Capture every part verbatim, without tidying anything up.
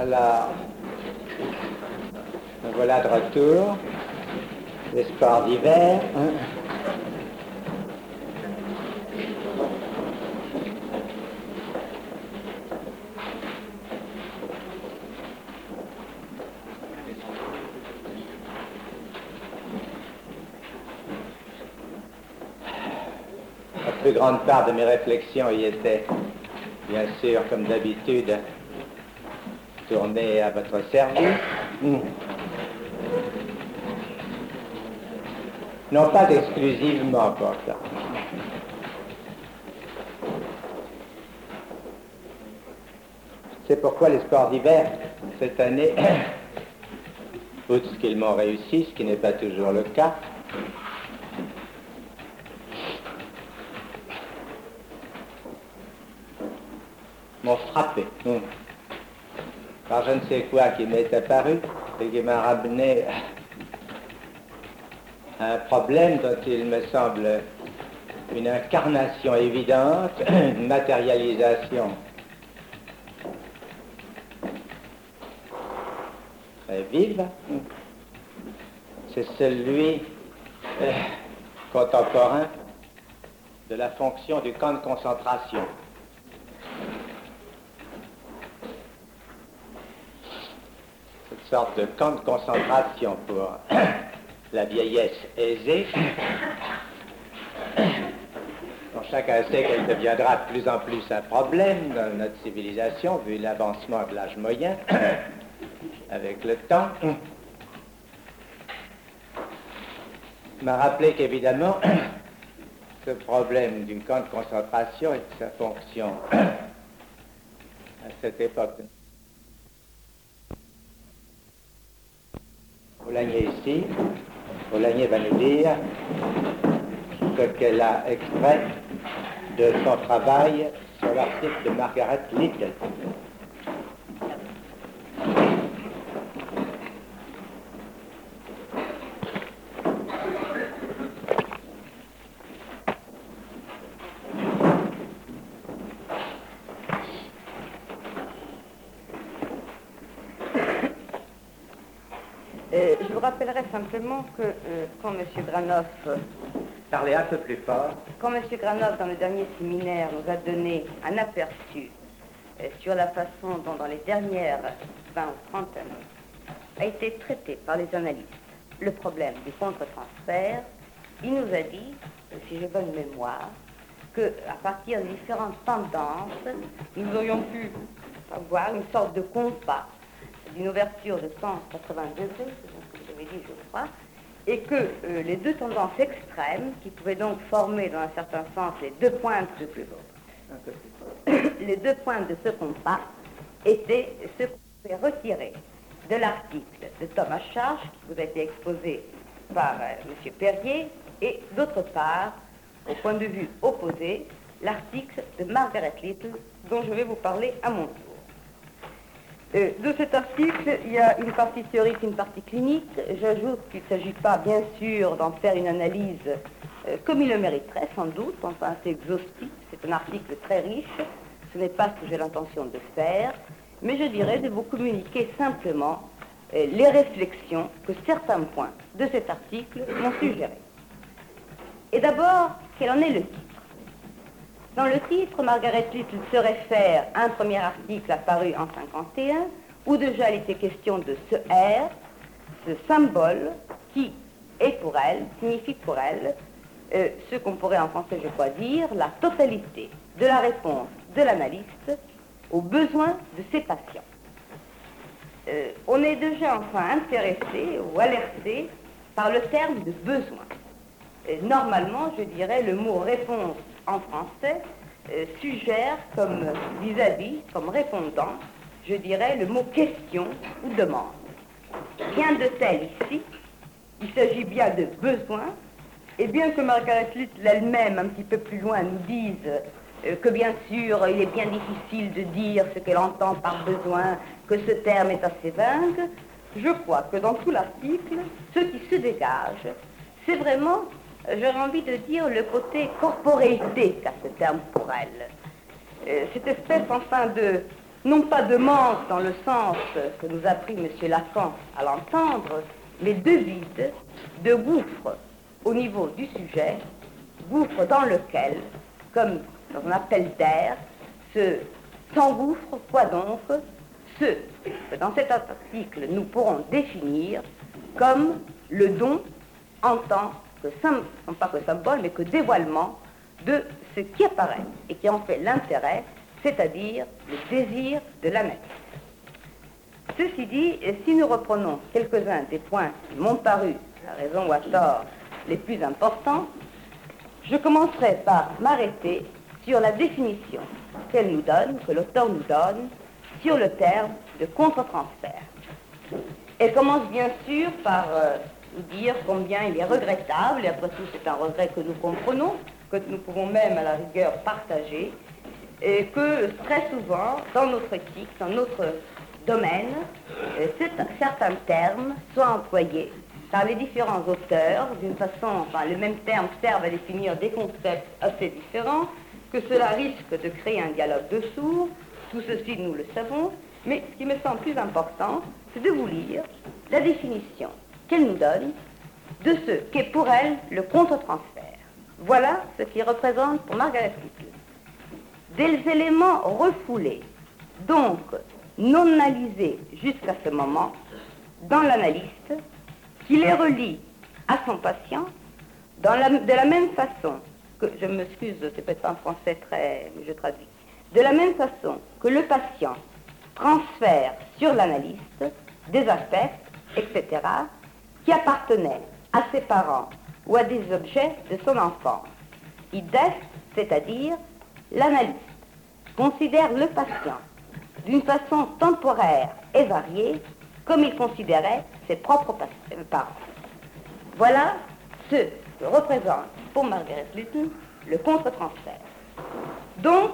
Alors, me voilà de retour. Les sports d'hiver. Hein. La plus grande part de mes réflexions y était, bien sûr, comme d'habitude, tournée à votre service. Mmh. Non pas exclusivement pour ça. C'est pourquoi les sports d'hiver, cette année, outre ce qu'ils m'ont réussi, ce qui n'est pas toujours le cas, m'ont frappé. Mmh. Par je ne sais quoi qui m'est apparu et qui m'a ramené à un problème dont il me semble une incarnation évidente, une matérialisation très vive. C'est celui euh, contemporain de la fonction du camp de concentration. Cette sorte de camp de concentration pour la vieillesse aisée, dont chacun sait qu'elle deviendra de plus en plus un problème dans notre civilisation, vu l'avancement de l'âge moyen, avec le temps, m'a rappelé qu'évidemment, ce problème du camp de concentration et de sa fonction à cette époque. Foulagnier ici, Foulagnier va nous dire ce qu'elle a extrait de son travail sur l'article de Margaret Little. Euh, je vous rappellerai simplement que euh, quand M. Granoff... Euh, Parlez un peu plus fort. Quand M. Granoff, dans le dernier séminaire, nous a donné un aperçu euh, sur la façon dont, dans les dernières vingt ou trente années, a été traité par les analystes le problème du contre-transfert, il nous a dit, euh, si j'ai bonne mémoire, qu'à partir de différentes tendances, nous aurions pu avoir une sorte de compas d'une ouverture de cent quatre-vingts degrés, c'est ce que j'avais dit, je crois, et que euh, les deux tendances extrêmes, qui pouvaient donc former dans un certain sens les deux pointes de plus les deux pointes de ce compas, étaient ce qu'on pouvait retirer de l'article de Thomas Charge, qui vous a été exposé par euh, M. Perrier, et d'autre part, au point de vue opposé, l'article de Margaret Little, dont je vais vous parler à mon tour. Euh, de cet article, il y a une partie théorique, une partie clinique. J'ajoute qu'il ne s'agit pas, bien sûr, d'en faire une analyse euh, comme il le mériterait, sans doute, enfin c'est exhaustif, c'est un article très riche, ce n'est pas ce que j'ai l'intention de faire, mais je dirais de vous communiquer simplement euh, les réflexions que certains points de cet article m'ont suggéré. Et d'abord, quel en est le titre? Dans le titre, Margaret Little se réfère à un premier article apparu en cinquante et un, où déjà il était question de ce R, ce symbole qui est pour elle, signifie pour elle, euh, ce qu'on pourrait en français, je crois dire, la totalité de la réponse de l'analyste aux besoins de ses patients. Euh, on est déjà enfin intéressé ou alerté par le terme de besoin. Et normalement, je dirais, le mot réponse en français euh, suggère comme vis-à-vis, comme répondant, je dirais le mot question ou demande. Rien de tel ici, il s'agit bien de besoin, et bien que Margaret Little elle-même, un petit peu plus loin, nous dise euh, que bien sûr, il est bien difficile de dire ce qu'elle entend par besoin, que ce terme est assez vague, je crois que dans tout l'article, ce qui se dégage, c'est vraiment, j'aurais envie de dire, le côté corporéité qu'a ce terme pour elle. Euh, cette espèce, enfin, de non pas de manque dans le sens que nous a pris M. Lacan à l'entendre, mais de vide, de gouffre au niveau du sujet, gouffre dans lequel, comme dans un appel d'air, se s'engouffre quoi donc ce que dans cet article nous pourrons définir comme le don en tant que, non pas que symbole, mais que dévoilement de ce qui apparaît et qui en fait l'intérêt, c'est-à-dire le désir de l'analyse. Ceci dit, si nous reprenons quelques-uns des points qui m'ont paru, à raison ou à tort, les plus importants, je commencerai par m'arrêter sur la définition qu'elle nous donne, que l'auteur nous donne, sur le terme de contre-transfert. Elle commence bien sûr par euh, nous dire combien il est regrettable, et après tout c'est un regret que nous comprenons, que nous pouvons même à la rigueur partager, et que très souvent, dans notre éthique, dans notre domaine, euh, certains termes soient employés par les différents auteurs, d'une façon, enfin, les mêmes termes servent à définir des concepts assez différents, que cela risque de créer un dialogue de sourds, tout ceci nous le savons, mais ce qui me semble plus important, c'est de vous lire la définition qu'elle nous donne de ce qu'est pour elle le contre-transfert. Voilà ce qui représente pour Margaret Little des éléments refoulés, donc non analysés jusqu'à ce moment, dans l'analyste, qui les relie à son patient dans la, de la même façon que, je m'excuse, c'est peut-être pas un français très, mais je traduis, de la même façon que le patient transfère sur l'analyste des affects, et cetera, qui appartenaient à ses parents ou à des objets de son enfance. Idem, c'est-à-dire l'analyste considère le patient d'une façon temporaire et variée comme il considérait ses propres parents. Voilà ce que représente pour Margaret Little le contre-transfert. Donc,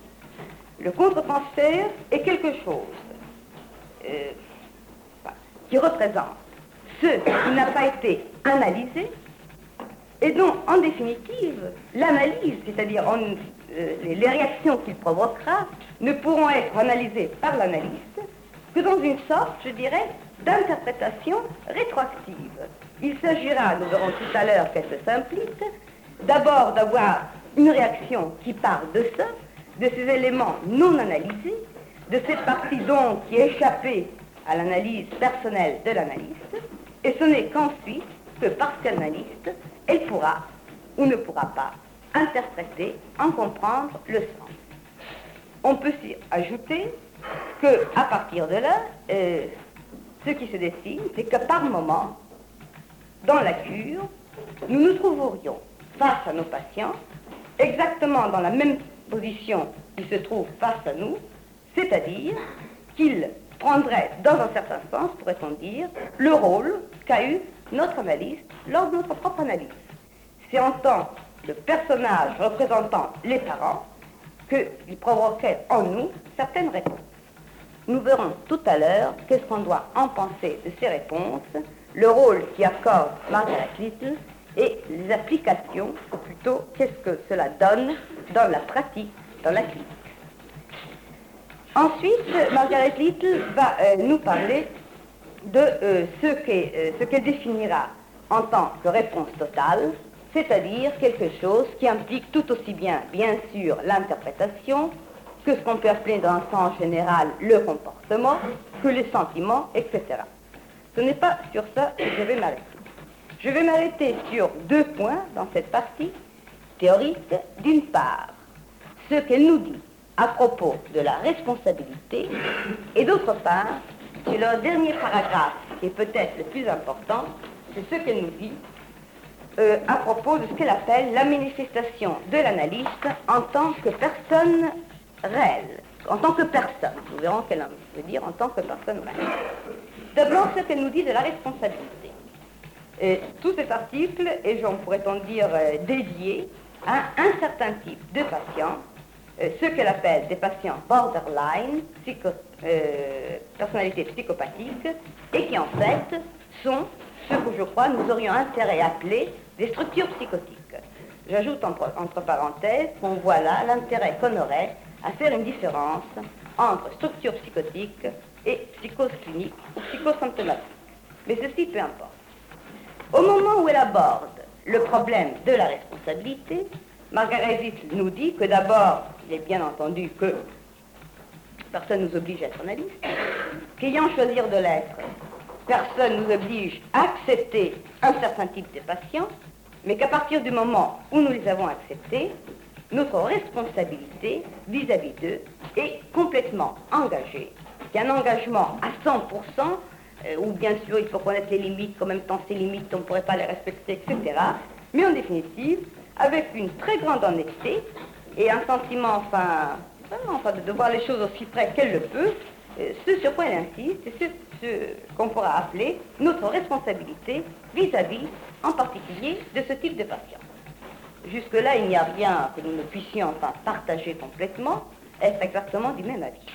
le contre-transfert est quelque chose euh, qui représente ce qui n'a pas été analysé et dont, en définitive, l'analyse, c'est-à-dire euh, les réactions qu'il provoquera, ne pourront être analysées par l'analyste que dans une sorte, je dirais, d'interprétation rétroactive. Il s'agira, nous verrons tout à l'heure qu'elle se s'implique, d'abord d'avoir une réaction qui part de ça, de ces éléments non analysés, de cette partie donc qui est échappée à l'analyse personnelle de l'analyste, et ce n'est qu'ensuite que parce qu'analyste, elle pourra ou ne pourra pas interpréter, en comprendre le sens. On peut s'y ajouter qu'à partir de là, euh, ce qui se dessine, c'est que par moment, dans la cure, nous nous trouverions face à nos patients, exactement dans la même position qu'ils se trouvent face à nous, c'est-à-dire qu'ils prendraient, dans un certain sens, pourrait-on dire, le rôle qu'a eu notre analyste lors de notre propre analyse. C'est en tant que personnage représentant les parents qu'il provoquait en nous certaines réponses. Nous verrons tout à l'heure qu'est-ce qu'on doit en penser de ces réponses, le rôle qui accorde Margaret Little et les applications, ou plutôt qu'est-ce que cela donne dans la pratique, dans la clinique. Ensuite, Margaret Little va euh, nous parler de euh, ce qu'elle euh, ce qu'elle définira en tant que réponse totale, c'est-à-dire quelque chose qui implique tout aussi bien, bien sûr, l'interprétation, que ce qu'on peut appeler dans un sens général le comportement, que les sentiments, et cetera. Ce n'est pas sur ça que je vais m'arrêter. Je vais m'arrêter sur deux points dans cette partie théorique. D'une part, ce qu'elle nous dit à propos de la responsabilité, et d'autre part, sur le dernier paragraphe, qui est peut-être le plus important, c'est ce qu'elle nous dit euh, à propos de ce qu'elle appelle la manifestation de l'analyste en tant que personne réelle, en tant que personne. Nous verrons ce qu'elle veut dire en tant que personne réelle. D'abord, ce qu'elle nous dit de la responsabilité. Et tout cet article est, on pourrait-on dire, euh, dédié à un certain type de patients, euh, ce qu'elle appelle des patients borderline, psycho, euh, personnalité psychopathique, et qui en fait sont ce que je crois nous aurions intérêt à appeler des structures psychotiques. J'ajoute entre, entre parenthèses qu'on voit là l'intérêt qu'on aurait à faire une différence entre structure psychotique et psychose clinique ou psychosymptomatique. Mais ceci, peu importe. Au moment où elle aborde le problème de la responsabilité, Margaret Little nous dit que d'abord, il est bien entendu que personne ne nous oblige à être analyste, qu'ayant choisi de l'être, personne ne nous oblige à accepter un certain type de patients, mais qu'à partir du moment où nous les avons acceptés, notre responsabilité vis-à-vis d'eux est complètement engagée. Qu'un engagement à cent pour cent, euh, où bien sûr il faut connaître les limites, qu'en même temps ces limites on ne pourrait pas les respecter, et cetera, mais en définitive, avec une très grande honnêteté et un sentiment, enfin, vraiment, enfin, de, de voir les choses aussi près qu'elle le peut, euh, ce sur quoi elle insiste, c'est ce, ce qu'on pourra appeler notre responsabilité vis-à-vis, en particulier, de ce type de patient. Jusque-là, il n'y a rien que nous ne puissions enfin partager complètement, être exactement du même avis.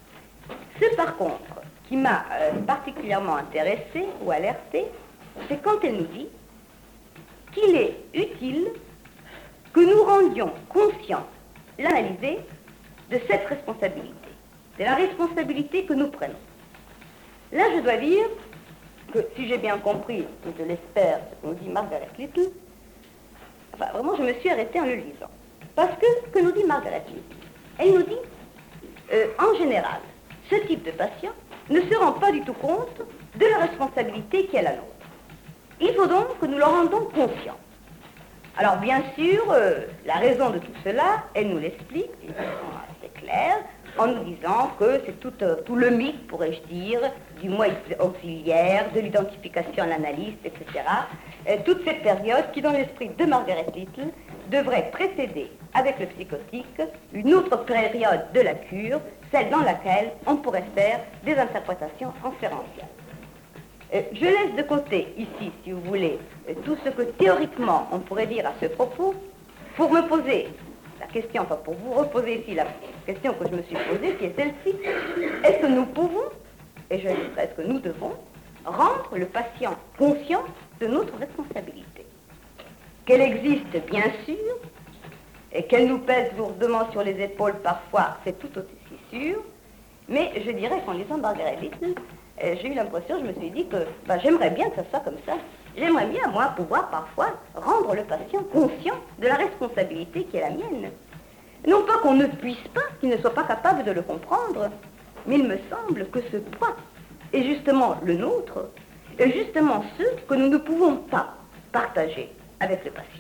Ce, par contre, qui m'a euh, particulièrement intéressé ou alerté, c'est quand elle nous dit qu'il est utile que nous rendions conscients, l'analyser, de cette responsabilité, de la responsabilité que nous prenons. Là, je dois dire que, si j'ai bien compris, et je l'espère, ce que nous dit Margaret Little, enfin, vraiment, je me suis arrêtée en le lisant. Parce que, ce que nous dit Margaret Little, elle nous dit, euh, en général, ce type de patient ne se rend pas du tout compte de la responsabilité qui est la nôtre. Il faut donc que nous le rendons conscient. Alors, bien sûr, euh, la raison de tout cela, elle nous l'explique d'une façon assez claire, en nous disant que c'est tout, euh, tout le mythe, pourrais-je dire, du moi auxiliaire, de l'identification à l'analyste, et cetera. Euh, toute cette période qui, dans l'esprit de Margaret Little, devrait précéder, avec le psychotique, une autre période de la cure, celle dans laquelle on pourrait faire des interprétations inférentielles. Euh, je laisse de côté ici, si vous voulez, euh, tout ce que théoriquement on pourrait dire à ce propos, pour me poser la question, enfin pour vous reposer ici la question que je me suis posée, qui est celle-ci. Est-ce que nous pouvons, et je dis est-ce que nous devons, rendre le patient conscient de notre responsabilité? Qu'elle existe, bien sûr, et qu'elle nous pèse lourdement sur les épaules parfois, c'est tout aussi sûr, mais je dirais qu'en lisant Margaret Little, euh, j'ai eu l'impression, je me suis dit que bah, j'aimerais bien que ça soit comme ça. J'aimerais bien, moi, pouvoir parfois rendre le patient conscient de la responsabilité qui est la mienne. Non pas qu'on ne puisse pas, qu'il ne soit pas capable de le comprendre, mais il me semble que ce poids est justement le nôtre, et justement ceux que nous ne pouvons pas partager avec le patient.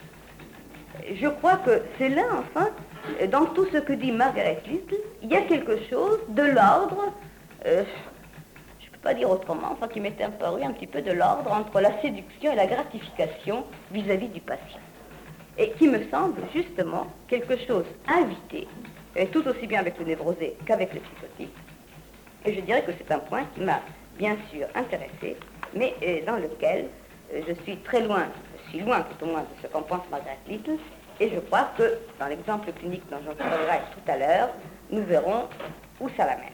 Je crois que c'est là, enfin, dans tout ce que dit Margaret Little, il y a quelque chose de l'ordre, euh, je ne peux pas dire autrement, enfin qui m'était apparu un petit peu de l'ordre entre la séduction et la gratification vis-à-vis du patient. Et qui me semble justement quelque chose invité, et tout aussi bien avec le névrosé qu'avec le psychotique. Et je dirais que c'est un point qui m'a bien sûr intéressé, mais euh, dans lequel euh, je suis très loin, je suis loin tout au moins de ce qu'en pense Margaret Little, et je crois que dans l'exemple clinique dont j'en parlerai tout à l'heure, nous verrons où ça l'amène.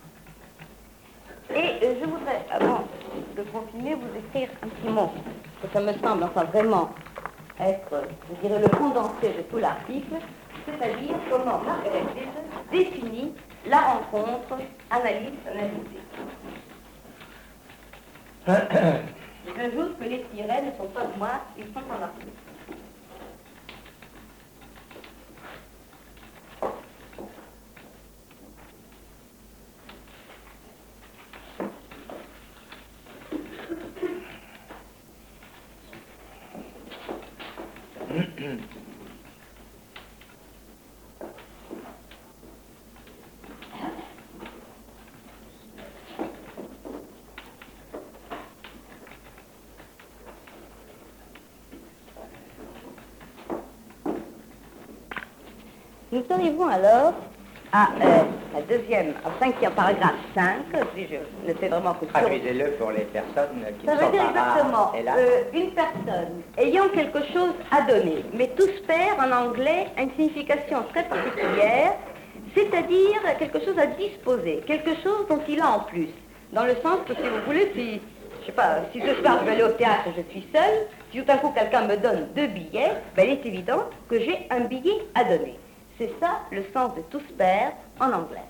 Et euh, je voudrais, avant de continuer, vous écrire un petit mot, que ça me semble enfin vraiment être, je dirais, le condensé de tout l'article, c'est-à-dire comment Margaret Little définit la rencontre analyse-analysée. J'ajoute que les tirets ne sont pas de moi, ils sont en article. Nous arrivons alors à euh, la deuxième, au cinquième paragraphe cinq, si je ne fais vraiment que sur... Traduisez-le pour les personnes qui Ça ne veut sont dire pas exactement, rares, hélas. euh, une personne ayant quelque chose à donner, mais tous perd en anglais une signification très particulière, c'est-à-dire quelque chose à disposer, quelque chose dont il a en plus, dans le sens que, si vous voulez, si, je sais pas, si ce soir je vais aller au théâtre, je suis seule, si tout à coup quelqu'un me donne deux billets, ben, il est évident que j'ai un billet à donner. C'est ça le sens de tous perd en anglais.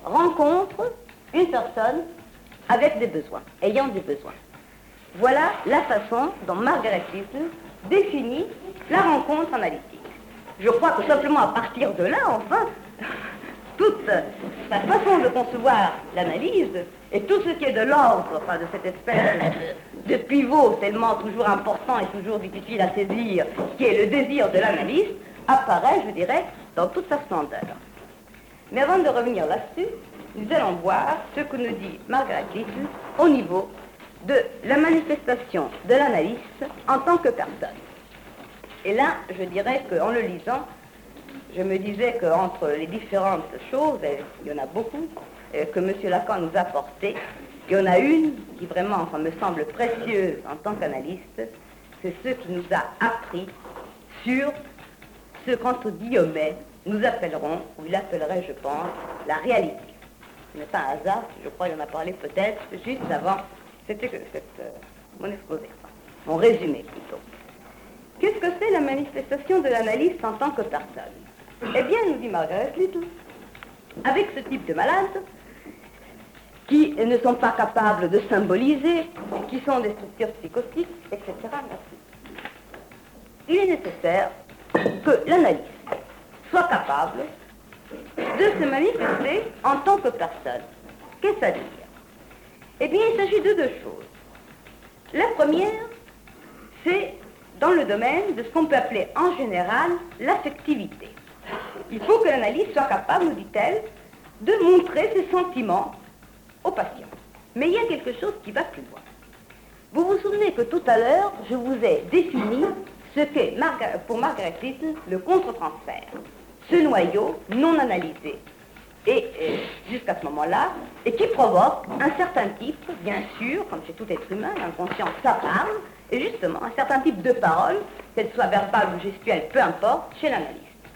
rencontre une personne avec des besoins, ayant des besoins. Voilà la façon dont Margaret Little définit la rencontre analytique. Je crois que simplement à partir de là, enfin, toute sa façon de concevoir l'analyse et tout ce qui est de l'ordre, enfin, de cette espèce de, de pivot tellement toujours important et toujours difficile à saisir, qui est le désir de l'analyste, apparaît, je dirais, dans toute sa splendeur. Mais avant de revenir là-dessus, nous allons voir ce que nous dit Margaret Little au niveau de la manifestation de l'analyste en tant que personne. Et là, je dirais qu'en le lisant, je me disais qu'entre les différentes choses, et il y en a beaucoup, euh, que M. Lacan nous a apportées, il y en a une qui vraiment, enfin, me semble précieuse en tant qu'analyste, c'est ce qu'il nous a appris sur ce qu'entre guillemets nous appellerons, ou il appellerait, je pense, la réalité. Ce n'est pas un hasard, je crois qu'il en a parlé peut-être juste avant, c'était que cette, euh, mon exposé, mon résumé plutôt. Qu'est-ce que c'est la manifestation de l'analyste en tant que personne? Eh bien, nous dit Margaret Little, avec ce type de malades, qui ne sont pas capables de symboliser, qui sont des structures psychotiques, et cetera. Merci. Il est nécessaire que l'analyste soit capable de se manifester en tant que personne. Qu'est-ce que ça veut dire? Eh bien, il s'agit de deux choses. La première, c'est dans le domaine de ce qu'on peut appeler en général l'affectivité. Il faut que l'analyste soit capable, nous dit-elle, de montrer ses sentiments au patient. Mais il y a quelque chose qui va plus loin. Vous vous souvenez que tout à l'heure, je vous ai défini ce qu'est Marga- pour Margaret Little le contre-transfert, ce noyau non analysé, et euh, jusqu'à ce moment-là, et qui provoque un certain type, bien sûr, comme chez tout être humain, l'inconscient, ça parle, et justement, un certain type de parole, qu'elle soit verbale ou gestuelle, peu importe, chez l'analyste.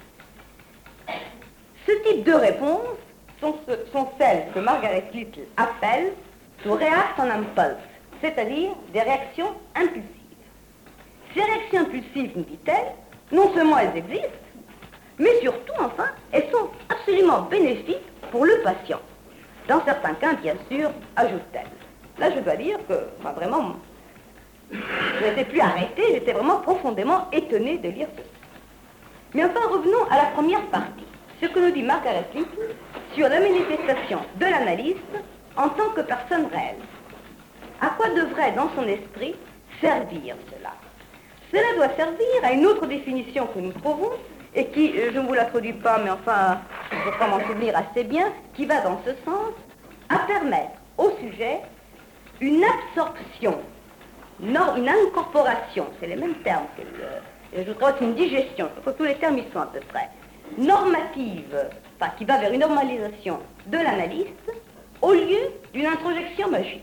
Ce type de réponses sont, sont celles que Margaret Little appelle to react on impulse, c'est-à-dire des réactions impulsives. Ces réactions impulsives, nous dit-elle, non seulement elles existent, mais surtout, enfin, elles sont absolument bénéfiques pour le patient. Dans certains cas, bien sûr, ajoute-t-elle. Là, je dois dire que, enfin, vraiment, je n'étais plus arrêtée, j'étais vraiment profondément étonnée de lire ceci. Mais enfin, revenons à la première partie. Ce que nous dit Margaret Little sur la manifestation de l'analyste en tant que personne réelle. À quoi devrait, dans son esprit, servir cela? Cela doit servir à une autre définition que nous trouvons, et qui, je ne vous la traduis pas, mais enfin, je crois m'en souvenir assez bien, qui va dans ce sens, à permettre au sujet une absorption, non, une incorporation, c'est les mêmes termes que le, je crois que c'est une digestion, je crois que tous les termes y sont à peu près, normative, enfin, qui va vers une normalisation de l'analyste, au lieu d'une introjection magique.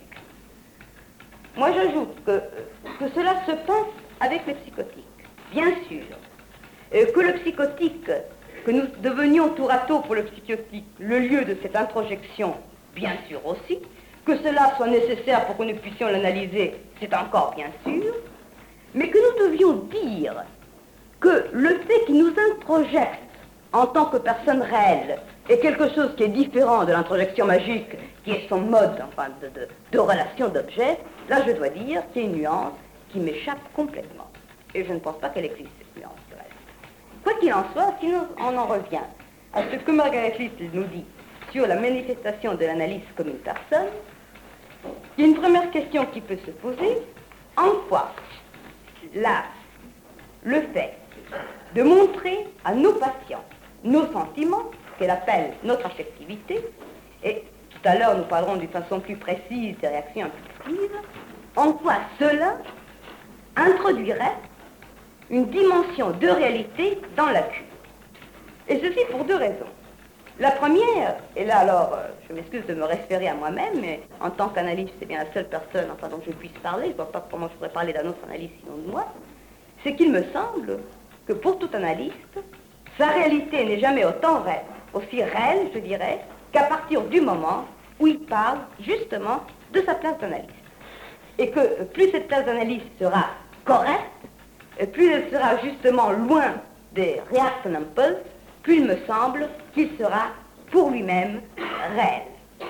Moi, j'ajoute que, que cela se passe avec les psychotiques. Bien sûr, euh, que le psychotique, que nous devenions tour à tour pour le psychotique le lieu de cette introjection, bien sûr aussi, que cela soit nécessaire pour que nous puissions l'analyser, c'est encore bien sûr, mais que nous devions dire que le fait qu'il nous introjecte en tant que personne réelle est quelque chose qui est différent de l'introjection magique, qui est son mode, enfin, de, de, de relation d'objet, là je dois dire qu'il y a une nuance qui m'échappe complètement. Et je ne pense pas qu'elle existe, cette nuance de reste. Quoi qu'il en soit, si on en revient à ce que Margaret Little nous dit sur la manifestation de l'analyse comme une personne, il y a une première question qui peut se poser. En quoi là, le fait de montrer à nos patients nos sentiments, qu'elle appelle notre affectivité, et tout à l'heure nous parlerons d'une façon plus précise des réactions impulsives, en quoi cela introduirait une dimension de réalité dans la cure. Et ceci pour deux raisons. La première, et là alors, euh, je m'excuse de me référer à moi-même, mais en tant qu'analyste, c'est bien la seule personne enfin, dont je puisse parler, je ne vois pas comment je pourrais parler d'un autre analyste sinon de moi, c'est qu'il me semble que pour tout analyste, sa réalité n'est jamais autant vraie, aussi réelle, je dirais, qu'à partir du moment où il parle justement de sa place d'analyste. Et que plus cette place d'analyste sera correcte, plus elle sera justement loin des reaction impulse, plus il me semble qu'il sera pour lui-même réel.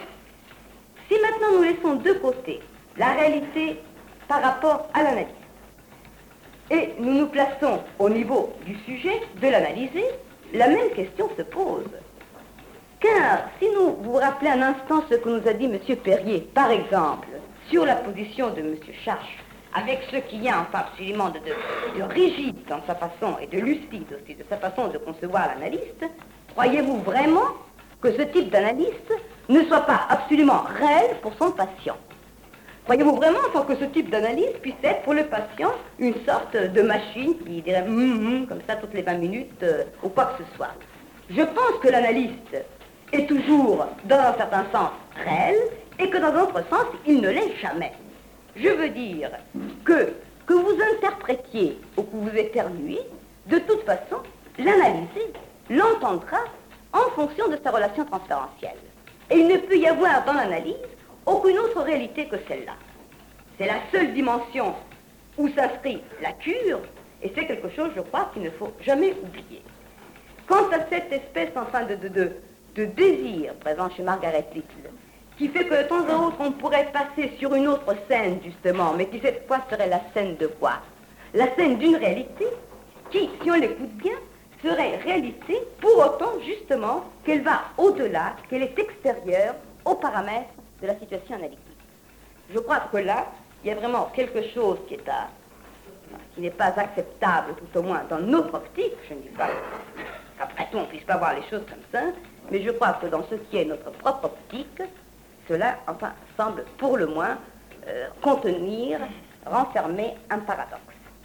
Si maintenant nous laissons de côté la réalité par rapport à l'analyse, et nous nous plaçons au niveau du sujet, de l'analyser, la même question se pose. Car si nous vous rappelez un instant ce que nous a dit M. Perrier, par exemple, sur la position de M. Charche, avec ce qu'il y a enfin absolument de, de, de rigide dans sa façon, et de lucide aussi, de sa façon de concevoir l'analyste, croyez-vous vraiment que ce type d'analyste ne soit pas absolument réel pour son patient? Croyez-vous vraiment enfin, que ce type d'analyse puisse être pour le patient une sorte de machine qui dirait hum, hum, comme ça toutes les vingt minutes euh, ou quoi que ce soit? Je pense que l'analyste est toujours, dans un certain sens, réel, et que dans un autre sens, il ne l'est jamais. Je veux dire que, que vous interprétiez ou que vous éternuiez, de toute façon, l'analyser l'entendra en fonction de sa relation transférentielle. Et il ne peut y avoir dans l'analyse aucune autre réalité que celle-là. C'est la seule dimension où s'inscrit la cure, et c'est quelque chose, je crois, qu'il ne faut jamais oublier. Quant à cette espèce, enfin, de, de, de, de désir présent chez Margaret Little, qui fait que de temps en autre, on pourrait passer sur une autre scène, justement, mais qui cette fois serait la scène de quoi? La scène d'une réalité qui, si on l'écoute bien, serait réalité pour autant, justement, qu'elle va au-delà, qu'elle est extérieure aux paramètres de la situation analytique. Je crois que là, il y a vraiment quelque chose qui est à, qui n'est pas acceptable, tout au moins dans notre optique. Je ne dis pas qu'après tout on ne puisse pas voir les choses comme ça, mais je crois que dans ce qui est notre propre optique, cela, enfin, semble pour le moins euh, contenir, renfermer un paradoxe.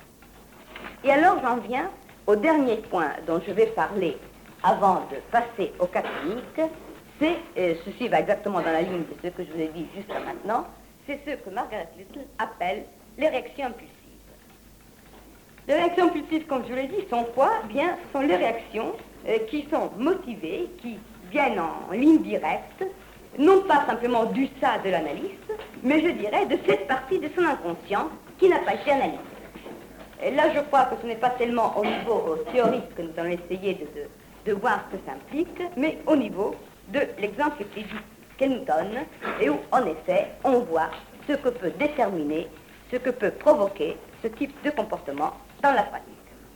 Et alors j'en viens au dernier point dont je vais parler avant de passer au cas clinique. C'est, euh, ceci va exactement dans la ligne de ce que je vous ai dit jusqu'à maintenant, c'est ce que Margaret Little appelle les réactions impulsives. Les réactions impulsives, comme je vous l'ai dit, sont quoi? Bien, ce sont les réactions euh, qui sont motivées, qui viennent en ligne directe, non pas simplement du ça de l'analyste, mais je dirais de cette partie de son inconscient qui n'a pas été analysée. Et là, je crois que ce n'est pas tellement au niveau théorique que nous allons essayer de, de, de voir ce que ça implique, mais au niveau de l'exemple qu'elle nous donne, et où, en effet, on voit ce que peut déterminer, ce que peut provoquer ce type de comportement dans la pratique.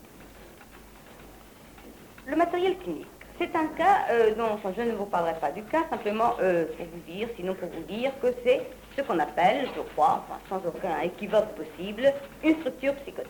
Le matériel clinique, c'est un cas euh, dont je ne vous parlerai pas du cas, simplement euh, pour vous dire, sinon pour vous dire que c'est ce qu'on appelle, je crois, enfin, sans aucun équivoque possible, une structure psychotique.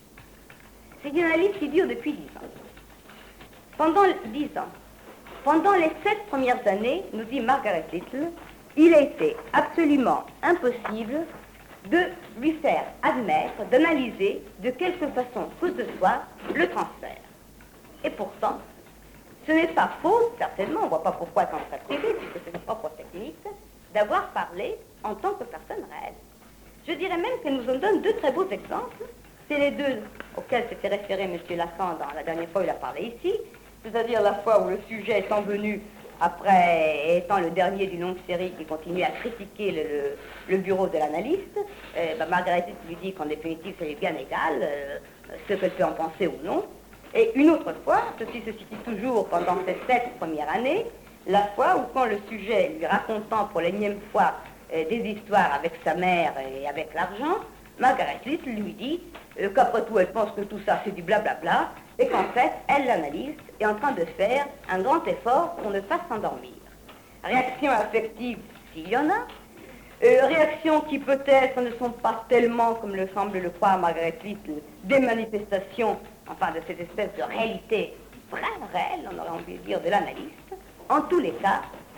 C'est une analyse qui dure depuis dix ans. Pendant dix ans, pendant les sept premières années, nous dit Margaret Little, il a été absolument impossible de lui faire admettre, d'analyser de quelque façon que ce soit le transfert. Et pourtant, ce n'est pas faux, certainement, on ne voit pas pourquoi c'est en serait privé, puisque c'est une propre technique, d'avoir parlé en tant que personne réelle. Je dirais même qu'elle nous en donne deux très beaux exemples. C'est les deux auxquels s'était référé M. Lacan dans la dernière fois où il a parlé ici, c'est-à-dire la fois où le sujet étant venu, après étant le dernier d'une longue série qui continue à critiquer le, le, le bureau de l'analyste, euh, bah, Margaret lui dit qu'en définitive, c'est bien égal, euh, ce qu'elle peut en penser ou non. Et une autre fois, ceci se situe toujours pendant ces sept premières années, la fois où quand le sujet lui racontant pour l'énième fois euh, des histoires avec sa mère et avec l'argent, Margaret Little lui dit euh, qu'après tout, elle pense que tout ça, c'est du blablabla, et qu'en fait, elle, l'analyste, est en train de faire un grand effort pour ne pas s'endormir. Réaction affective, s'il y en a. Euh, réactions qui peut-être ne sont pas tellement, comme le semble le croire Margaret Little, des manifestations, enfin de cette espèce de réalité vraie, réelle, on aurait envie de dire, de l'analyste. En tous les cas,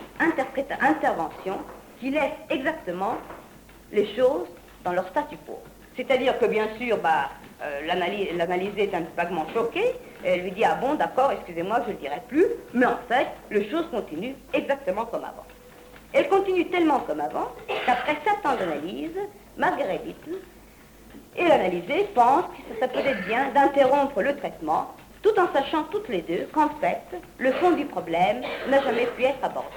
intervention qui laisse exactement les choses dans leur statu quo. C'est-à-dire que bien sûr, bah, euh, l'analysé est un peu vaguement choqué, et elle lui dit « Ah bon, d'accord, excusez-moi, je ne le dirai plus », mais en fait, les choses continuent exactement comme avant. Elles continuent tellement comme avant qu'après sept ans d'analyse, Margaret Little et l'analysé pensent que ça peut être bien d'interrompre le traitement, tout en sachant toutes les deux qu'en fait, le fond du problème n'a jamais pu être abordé.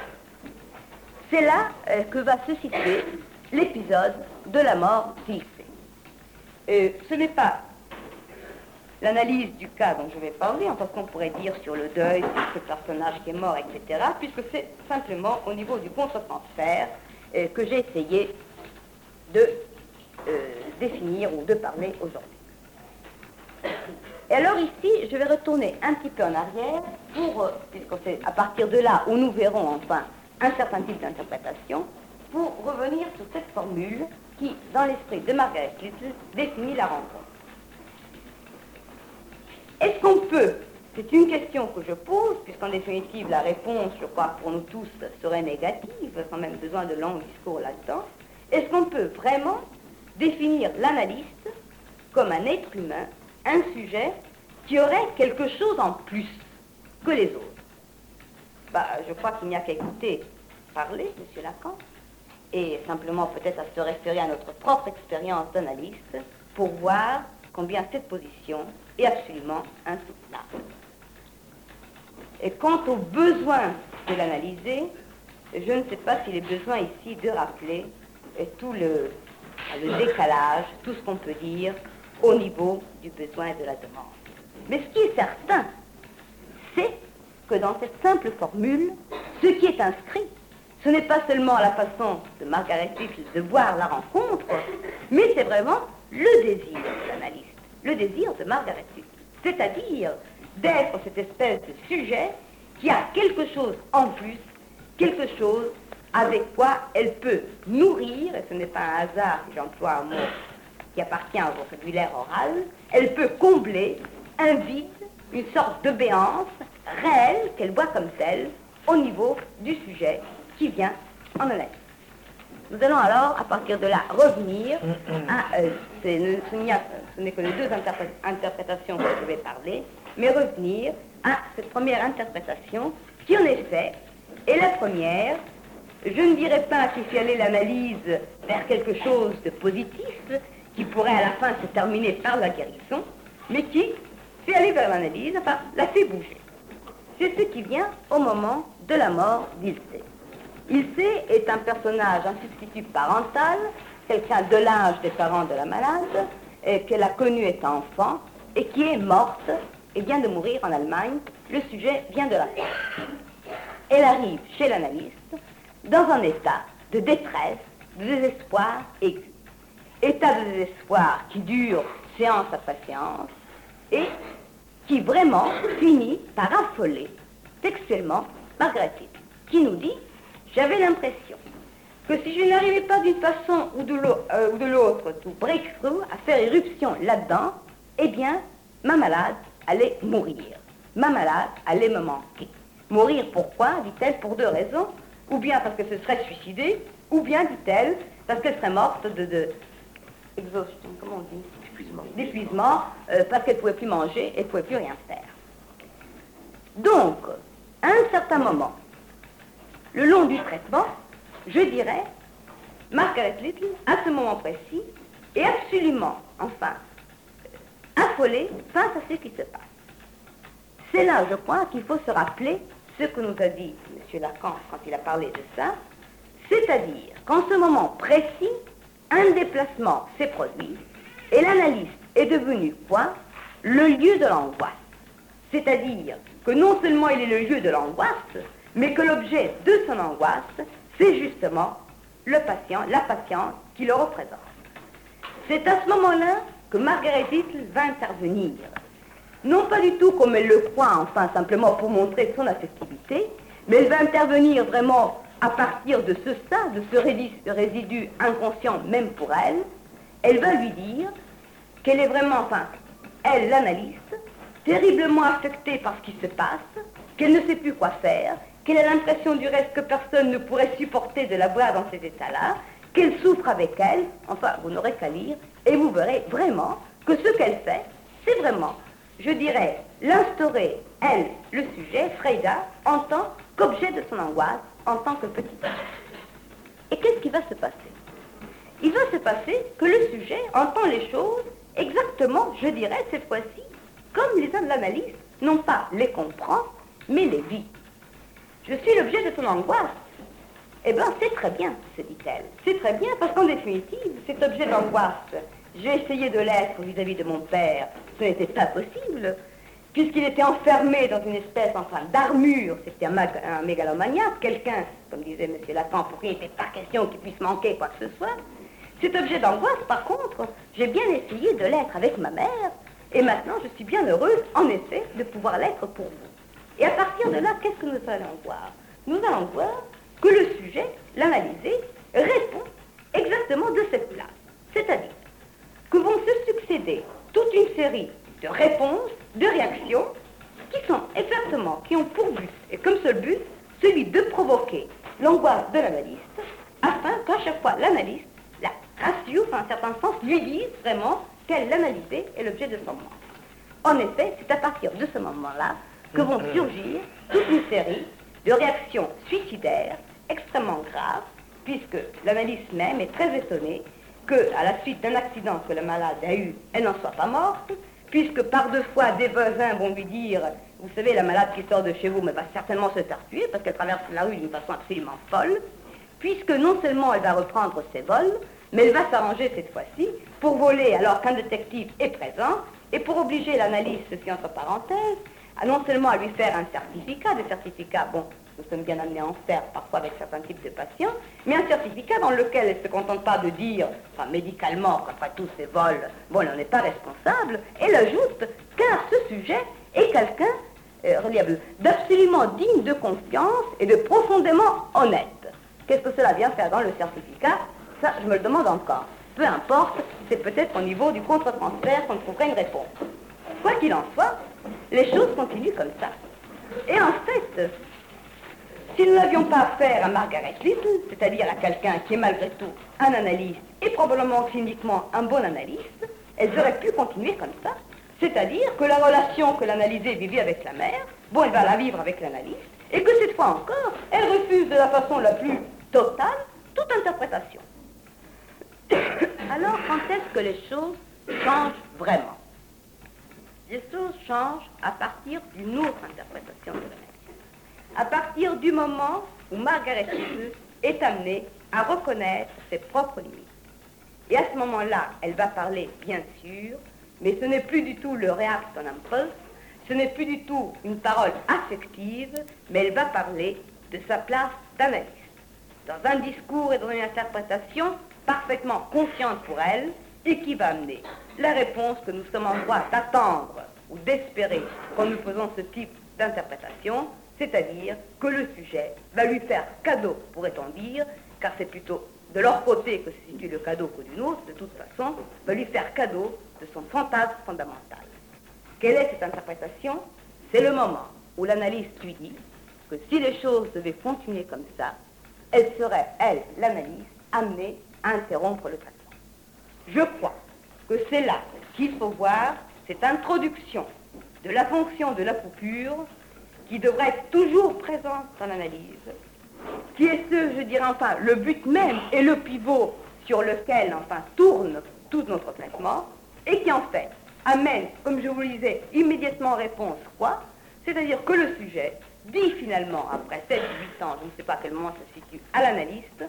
C'est là euh, que va se situer l'épisode de la mort d'Ilsé. Euh, ce n'est pas l'analyse du cas dont je vais parler, enfin ce qu'on pourrait dire sur le deuil, sur ce personnage qui est mort, et cetera, puisque c'est simplement au niveau du contre-transfert euh, que j'ai essayé de euh, définir ou de parler aujourd'hui. Et alors ici, je vais retourner un petit peu en arrière pour, euh, puisque c'est à partir de là où nous verrons enfin un certain type d'interprétation, pour revenir sur cette formule qui, dans l'esprit de Margaret Little, définit la rencontre. Est-ce qu'on peut, c'est une question que je pose, puisqu'en définitive la réponse, je crois, pour nous tous serait négative, sans même besoin de longs discours là-dedans, est-ce qu'on peut vraiment définir l'analyste comme un être humain, un sujet qui aurait quelque chose en plus que les autres? Bah, je crois qu'il n'y a qu'à écouter parler, M. Lacan, et simplement peut-être à se référer à notre propre expérience d'analyste pour voir combien cette position est absolument insoutenable. Et quant au besoin de l'analyser, je ne sais pas s'il est besoin ici de rappeler tout le, le décalage, tout ce qu'on peut dire au niveau du besoin et de la demande. Mais ce qui est certain, c'est que dans cette simple formule, ce qui est inscrit, ce n'est pas seulement la façon de Margaret Little de voir la rencontre, mais c'est vraiment le désir de l'analyste, le désir de Margaret Little, c'est-à-dire d'être cette espèce de sujet qui a quelque chose en plus, quelque chose avec quoi elle peut nourrir, et ce n'est pas un hasard si j'emploie un mot qui appartient au vocabulaire oral, elle peut combler un vide, une sorte de béance réelle qu'elle voit comme telle au niveau du sujet qui vient en analyse. Nous allons alors, à partir de là, revenir à, euh, c'est, ce n'est que les deux interpré- interprétations que je vais parler, mais revenir à cette première interprétation qui, en effet, est la première. Je ne dirais pas qu'il fait aller l'analyse vers quelque chose de positif, qui pourrait à la fin se terminer par la guérison, mais qui fait aller vers l'analyse, enfin, la fait bouger. C'est ce qui vient au moment de la mort d'Ilsé. Ilsé est un personnage, un substitut parental, quelqu'un de l'âge des parents de la malade, et qu'elle a connu étant enfant, et qui est morte, et vient de mourir en Allemagne. Le sujet vient de la France. Elle arrive chez l'analyste dans un état de détresse, de désespoir aigu. État de désespoir qui dure séance après séance, et qui vraiment finit par affoler textuellement Margaret Little, qui nous dit: j'avais l'impression que si je n'arrivais pas d'une façon ou de l'autre, euh, ou de l'autre, tout breakthrough, à faire irruption là-dedans, eh bien, ma malade allait mourir. Ma malade allait me manquer. Mourir pourquoi, dit-elle, pour deux raisons. Ou bien parce que ce serait suicidée, ou bien, dit-elle, parce qu'elle serait morte de... de exhaustion, comment on dit? D'épuisement. D'épuisement, euh, parce qu'elle ne pouvait plus manger et ne pouvait plus rien faire. Donc, à un certain moment, le long du traitement, je dirais, Margaret Little, à ce moment précis, est absolument, enfin, affolée face à ce qui se passe. C'est là, je crois, qu'il faut se rappeler ce que nous a dit M. Lacan quand il a parlé de ça, c'est-à-dire qu'en ce moment précis, un déplacement s'est produit et l'analyste est devenu quoi? Le lieu de l'angoisse. C'est-à-dire que non seulement il est le lieu de l'angoisse, mais que l'objet de son angoisse, c'est justement le patient, la patiente qui le représente. C'est à ce moment-là que Margaret Little va intervenir. Non pas du tout comme elle le croit, enfin simplement pour montrer son affectivité, mais elle va intervenir vraiment à partir de ce stade, de ce résidu inconscient même pour elle. Elle va lui dire qu'elle est vraiment, enfin, elle, l'analyste, terriblement affectée par ce qui se passe, qu'elle ne sait plus quoi faire, qu'elle a l'impression du reste que personne ne pourrait supporter de la voir dans cet état-là, qu'elle souffre avec elle, enfin, vous n'aurez qu'à lire, et vous verrez vraiment que ce qu'elle fait, c'est vraiment, je dirais, l'instaurer, elle, le sujet, Freyda, en tant qu'objet de son angoisse, en tant que petit. Et qu'est-ce qui va se passer? Il va se passer que le sujet entend les choses exactement, je dirais, cette fois-ci, comme les analystes, non pas les comprend, mais les vit. Je suis l'objet de ton angoisse. Eh bien, c'est très bien, se dit-elle. C'est très bien parce qu'en définitive, cet objet d'angoisse J'ai essayé de l'être vis-à-vis de mon père. Ce n'était pas possible, puisqu'il était enfermé dans une espèce, enfin, d'armure. C'était un, un mégalomaniaque, quelqu'un, comme disait M. Lacan, pour qui il n'était pas question qu'il puisse manquer quoi que ce soit. Cet objet d'angoisse, par contre, j'ai bien essayé de l'être avec ma mère, et maintenant je suis bien heureuse, en effet, de pouvoir l'être pour vous. Et à partir de là, qu'est-ce que nous allons voir? Nous allons voir que le sujet, l'analysé, répond exactement de cette place. C'est-à-dire que vont se succéder toute une série de réponses, de réactions, qui sont exactement, qui ont pour but, et comme seul but, celui de provoquer l'angoisse de l'analyste, afin qu'à chaque fois l'analyste, la rassure, en un certain sens, lui dise vraiment qu'elle, l'analysé, est l'objet de son monde. En effet, c'est à partir de ce moment-là que vont surgir toute une série de réactions suicidaires extrêmement graves, puisque l'analyste même est très étonnée qu'à la suite d'un accident que le malade a eu, elle n'en soit pas morte, puisque par deux fois des voisins vont lui dire, vous savez, la malade qui sort de chez vous mais va certainement se faire tuer parce qu'elle traverse la rue d'une façon absolument folle, puisque non seulement elle va reprendre ses vols, mais elle va s'arranger cette fois-ci pour voler alors qu'un détective est présent et pour obliger l'analyste, ceci entre parenthèses, à non seulement à lui faire un certificat, des certificats, bon, nous sommes bien amenés à en faire parfois avec certains types de patients, mais un certificat dans lequel elle ne se contente pas de dire, enfin médicalement, qu'après tous ces vols, bon, elle n'en est pas responsable, elle ajoute car ce sujet est quelqu'un euh, reliable, d'absolument digne de confiance et de profondément honnête. Qu'est-ce que cela vient faire dans le certificat? Ça, je me le demande encore. Peu importe, c'est peut-être au niveau du contre-transfert qu'on trouverait une réponse. Quoi qu'il en soit, les choses continuent comme ça. Et en fait, si nous n'avions pas affaire à Margaret Little, c'est-à-dire à quelqu'un qui est malgré tout un analyste et probablement cliniquement un bon analyste, elles auraient pu continuer comme ça. C'est-à-dire que la relation que l'analysé vivait avec la mère, bon, elle va la vivre avec l'analyste, et que cette fois encore, elle refuse de la façon la plus totale toute interprétation. Alors, quand est-ce que les choses changent vraiment? Les choses changent à partir d'une autre interprétation de l'analyse. À partir du moment où Margaret Little est amenée à reconnaître ses propres limites. Et à ce moment-là, elle va parler, bien sûr, mais ce n'est plus du tout le reaction impulse, ce n'est plus du tout une parole affective, mais elle va parler de sa place d'analyste, dans un discours et dans une interprétation parfaitement consciente pour elle, et qui va amener la réponse que nous sommes en droit d'attendre ou d'espérer quand nous faisons ce type d'interprétation, c'est-à-dire que le sujet va lui faire cadeau, pourrait-on dire, car c'est plutôt de leur côté que se situe le cadeau que du nôtre, de toute façon, va lui faire cadeau de son fantasme fondamental. Quelle est cette interprétation? C'est le moment où l'analyste lui dit que si les choses devaient continuer comme ça, elle serait, elle, l'analyste, amenée à interrompre le traitement. Je crois que c'est là qu'il faut voir cette introduction de la fonction de la coupure qui devrait être toujours présente dans l'analyse, qui est ce, je dirais enfin, le but même et le pivot sur lequel, enfin, tourne tout notre traitement, et qui en fait amène, comme je vous le disais, immédiatement réponse quoi? C'est-à-dire que le sujet dit finalement, après sept huit ans, je ne sais pas à quel moment ça se situe, à l'analyste,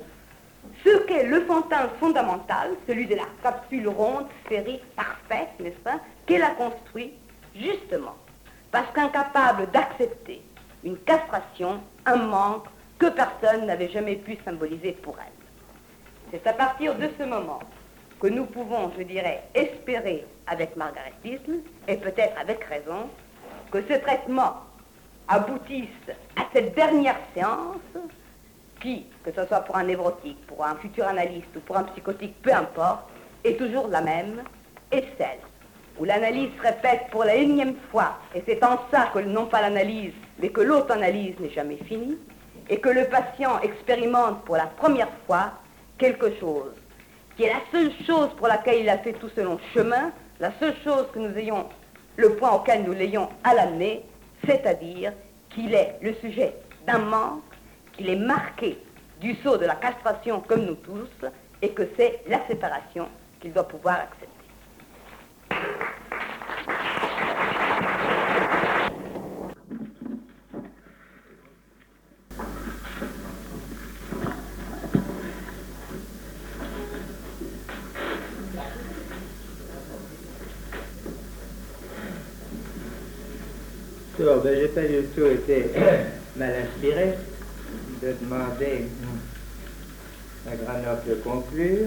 ce qu'est le fantasme fondamental, celui de la capsule ronde, sphérique, parfaite, n'est-ce pas, qu'elle a construit justement parce qu'incapable d'accepter une castration, un manque que personne n'avait jamais pu symboliser pour elle. C'est à partir de ce moment que nous pouvons, je dirais, espérer avec Margaret Little, et peut-être avec raison, que ce traitement aboutisse à cette dernière séance qui, que ce soit pour un névrotique, pour un futur analyste ou pour un psychotique, peu importe, est toujours la même, et celle où l'analyse se répète pour la énième fois, et c'est en ça que non pas l'analyse, mais que l'auto-analyse n'est jamais finie, et que le patient expérimente pour la première fois quelque chose, qui est la seule chose pour laquelle il a fait tout ce long chemin, la seule chose que nous ayons, le point auquel nous l'ayons à l'amener, c'est-à-dire qu'il est le sujet d'un manque, qu'il est marqué du sceau de la castration comme nous tous, et que c'est la séparation qu'il doit pouvoir accepter. discours, ben, j'ai pas du tout été mal inspiré de demander à Granoff de conclure.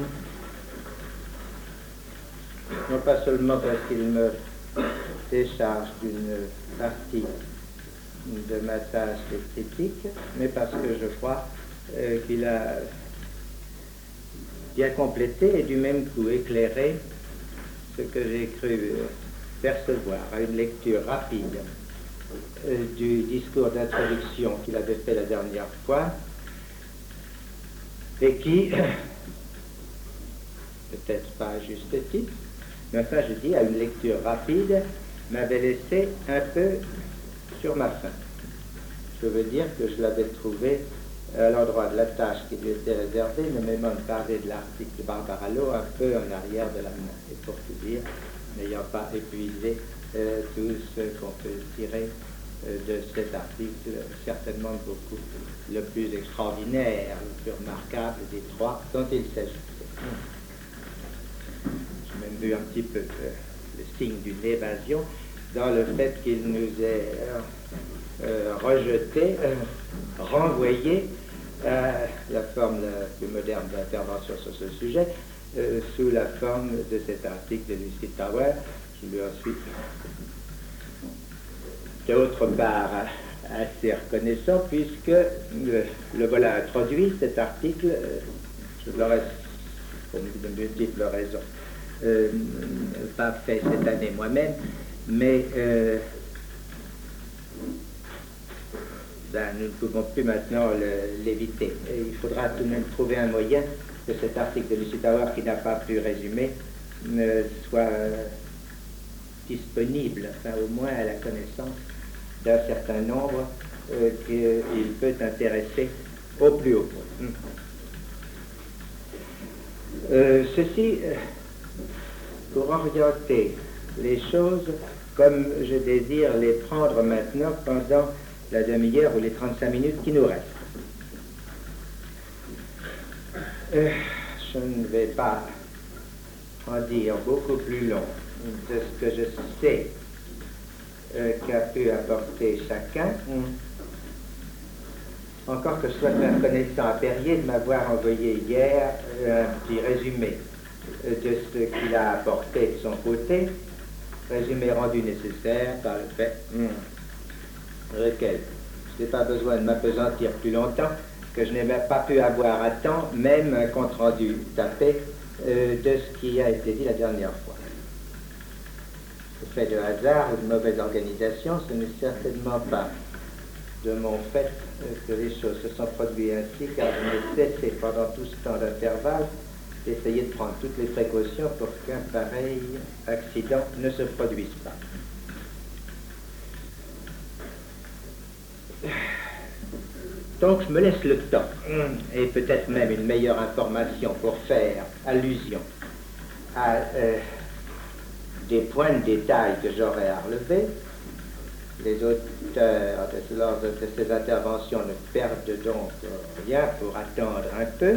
Non pas seulement parce qu'il me décharge d'une partie de ma tâche esthétique, mais parce que je crois euh, qu'il a bien complété et du même coup éclairé ce que j'ai cru euh, percevoir à une lecture rapide euh, du discours d'introduction qu'il avait fait la dernière fois et qui, peut-être pas à juste titre, mais enfin je dis à une lecture rapide, m'avait laissé un peu sur ma faim. Je veux dire que je l'avais trouvé à l'endroit de la tâche qui lui était réservée, ne même parler de l'article de Barbara Lowe, un peu en arrière de la main. Et pour tout dire, n'ayant pas épuisé euh, tout ce qu'on peut tirer euh, de cet article, certainement beaucoup le plus extraordinaire, le plus remarquable des trois dont il s'agissait. J'ai même vu un petit peu euh, le signe d'une évasion dans le fait qu'il nous ait euh, euh, rejeté, euh, renvoyé à la forme la plus moderne d'intervention sur ce sujet, euh, sous la forme de cet article de Lucy Tower. Je lui en suis d'autre part assez reconnaissant, puisque le, le voilà introduit, cet article, euh, je l'aurais, pour de multiples raisons, euh, pas fait cette année moi-même, mais euh, ben, nous ne pouvons plus maintenant l'éviter. Il faudra tout de même trouver un moyen que cet article de Lucy Tower, qui n'a pas pu résumer, ne soit euh, disponible, enfin au moins à la connaissance d'un certain nombre euh, qu'il peut intéresser au plus haut point. Euh, ceci, euh, pour orienter les choses comme je désire les prendre maintenant pendant la demi-heure ou les trente-cinq minutes qui nous restent. Euh, je ne vais pas en dire beaucoup plus long de ce que je sais euh, qu'a pu apporter chacun, encore que je sois reconnaissant à Perrier de m'avoir envoyé hier euh, un petit résumé euh, de ce qu'il a apporté de son côté, résumé rendu nécessaire par le fait mm, lequel je n'ai pas besoin de m'apesantir plus longtemps, que je n'ai même pas pu avoir à temps, même un compte-rendu tapé euh, de ce qui a été dit la dernière fois. Le fait de hasard ou de mauvaise organisation, ce n'est certainement pas de mon fait euh, que les choses se sont produites ainsi, car je n'ai cessé pendant tout ce temps d'intervalle d'essayer de prendre toutes les précautions pour qu'un pareil accident ne se produise pas. Donc je me laisse le temps, et peut-être même une meilleure information pour faire allusion à euh, des points de détail que j'aurais à relever. Les auteurs de, lors de, de ces interventions ne perdent donc rien pour attendre un peu.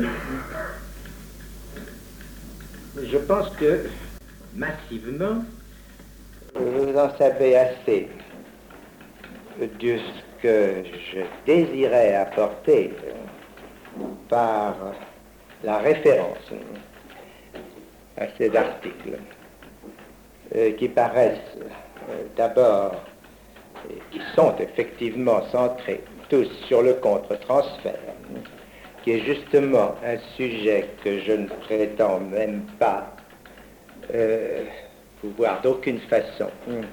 Je pense que, massivement, vous en savez assez de ce que je désirais apporter par la référence à ces articles euh, qui paraissent euh, d'abord, et qui sont effectivement centrés tous sur le contre-transfert, qui est justement un sujet que je ne prétends même pas euh, pouvoir d'aucune façon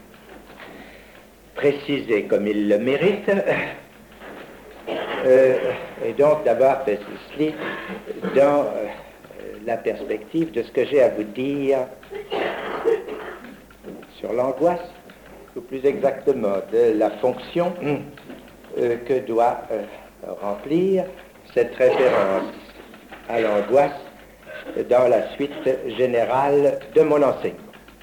préciser comme il le mérite, euh, et donc d'avoir fait ceci dans euh, la perspective de ce que j'ai à vous dire sur l'angoisse, ou plus exactement de la fonction euh, que doit euh, remplir cette référence à l'angoisse dans la suite générale de mon enseignement.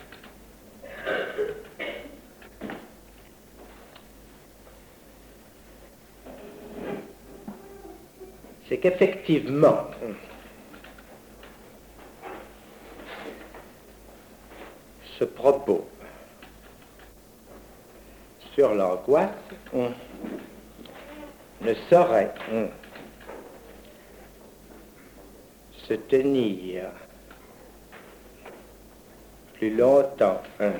C'est qu'effectivement, ce propos sur l'angoisse hum, ne saurait hum, se tenir plus longtemps hum,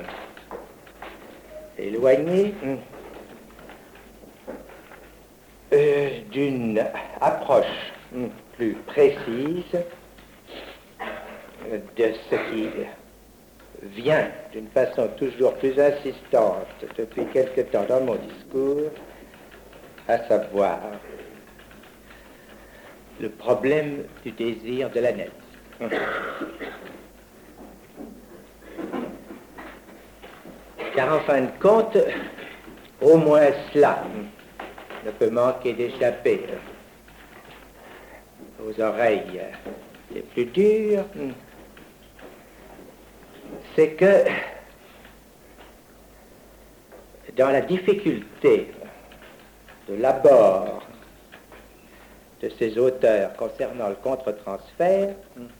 éloigné hum, euh, d'une approche hum, plus précise de ce qui vient d'une façon toujours plus insistante depuis quelque temps dans mon discours, à savoir le problème du désir de l'analyse. Car en fin de compte, au moins cela ne peut manquer d'échapper aux oreilles les plus dures, c'est que dans la difficulté de l'abord de ces auteurs concernant le contre-transfert,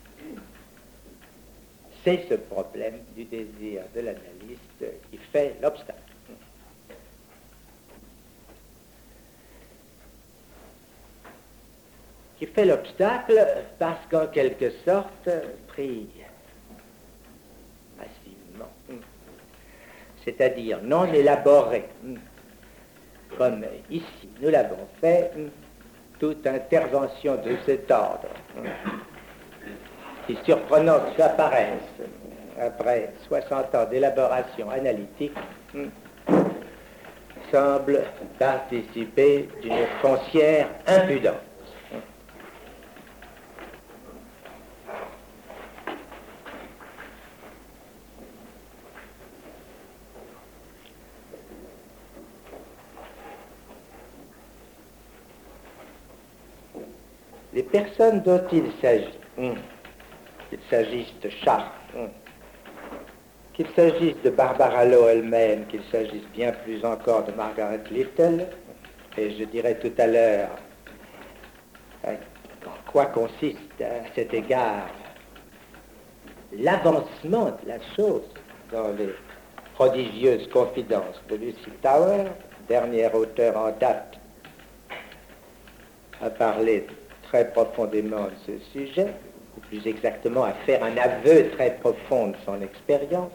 c'est ce problème du désir de l'analyste qui fait l'obstacle. Qui fait l'obstacle parce qu'en quelque sorte, pris massivement, c'est-à-dire non élaboré, comme ici nous l'avons fait, toute intervention de cet ordre, si surprenant que ça paraisse, après soixante ans d'élaboration analytique, semble participer d'une foncière impudence. Les personnes dont il s'agit, hum, qu'il s'agisse de Chartres, hum, qu'il s'agisse de Barbara Lowe elle-même, qu'il s'agisse bien plus encore de Margaret Little, et je dirais tout à l'heure en quoi consiste à cet égard l'avancement de la chose dans les prodigieuses confidences de Lucy Tower, dernier auteur en date à parler très profondément de ce sujet, ou plus exactement à faire un aveu très profond de son expérience,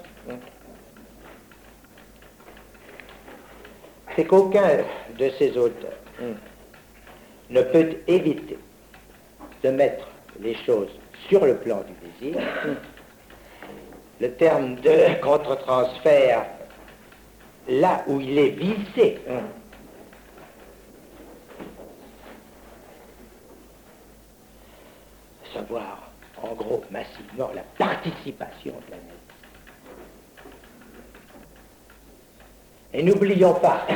c'est qu'aucun de ces auteurs ne peut éviter de mettre les choses sur le plan du désir. Le terme de contre-transfert, là où il est visé, savoir, en gros, massivement, la participation de l'analyse. Et n'oublions pas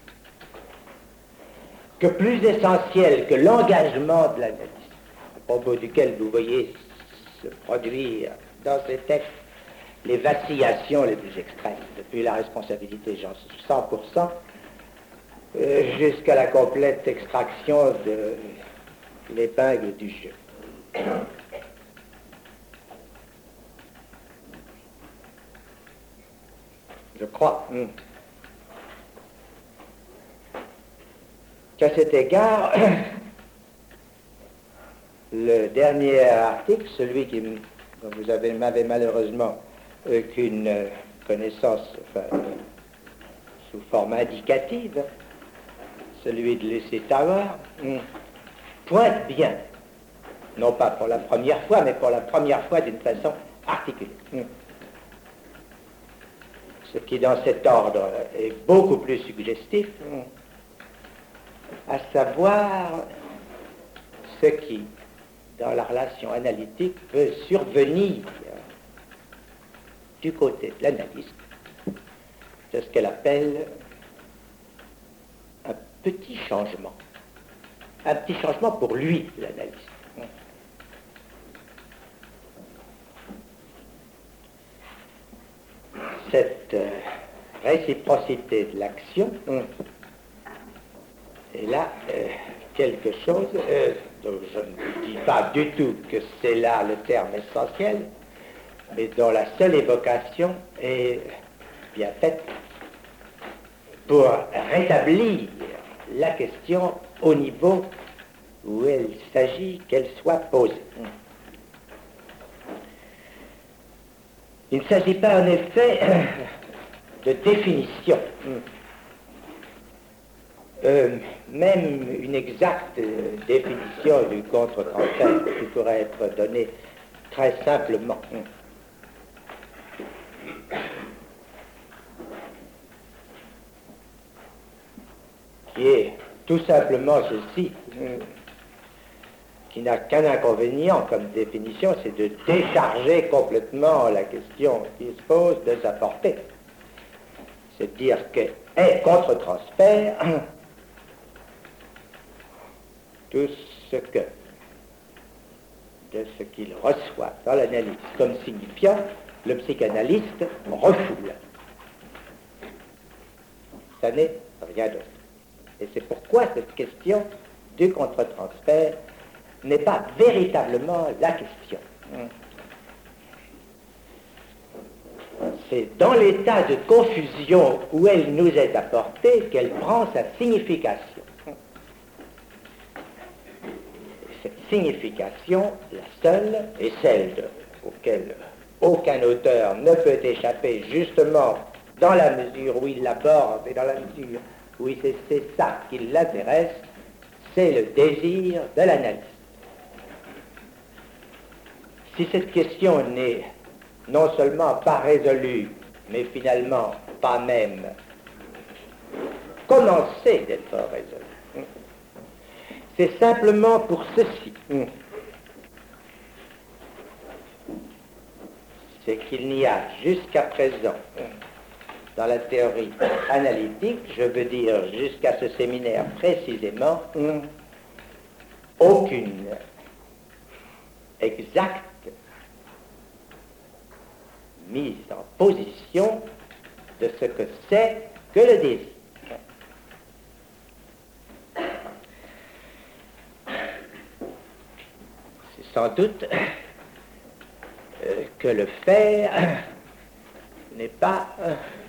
que plus essentiel que l'engagement de l'analyse, à propos duquel vous voyez se produire dans ces textes les vacillations les plus extrêmes, depuis la responsabilité genre cent pour cent euh, jusqu'à la complète extraction de l'épingle du jeu. Je crois hum, qu'à cet égard, le dernier article, celui qui, dont vous avez, m'avez malheureusement euh, qu'une euh, connaissance enfin, euh, sous forme indicative, celui de Lucy Tower, hum, pointe bien, non pas pour la première fois, mais pour la première fois d'une façon articulée. Hum. Ce qui, dans cet ordre, est beaucoup plus suggestif, hum, à savoir ce qui, dans la relation analytique, peut survenir du côté de l'analyste, de ce qu'elle appelle un petit changement. Un petit changement pour lui, l'analyste. Cette euh, réciprocité de l'action est là euh, quelque chose euh, dont je ne dis pas du tout que c'est là le terme essentiel, mais dont la seule évocation est bien faite pour rétablir la question au niveau où il s'agit qu'elle soit posée. Il ne s'agit pas en effet de définition. Euh, même une exacte définition du contre-transfert qui pourrait être donnée très simplement. Qui est tout simplement ceci, qui n'a qu'un inconvénient comme définition, c'est de décharger complètement la question qui se pose de sa portée. C'est de dire qu'est contre-transfert tout ce que, de ce qu'il reçoit dans l'analyse comme signifiant, le psychanalyste refoule. Ça n'est rien d'autre. Et c'est pourquoi cette question du contre-transfert n'est pas véritablement la question. C'est dans l'état de confusion où elle nous est apportée qu'elle prend sa signification. Cette signification, la seule, est celle de, auquel aucun auteur ne peut échapper, justement dans la mesure où il l'aborde et dans la mesure où c'est, c'est ça qui l'intéresse, c'est le désir de l'analyse. Si cette question n'est non seulement pas résolue, mais finalement pas même commencée d'être résolue, c'est simplement pour ceci. C'est qu'il n'y a jusqu'à présent, dans la théorie analytique, je veux dire jusqu'à ce séminaire précisément, aucune exacte mise en position de ce que c'est que le désir. C'est sans doute euh, que le faire n'est pas euh,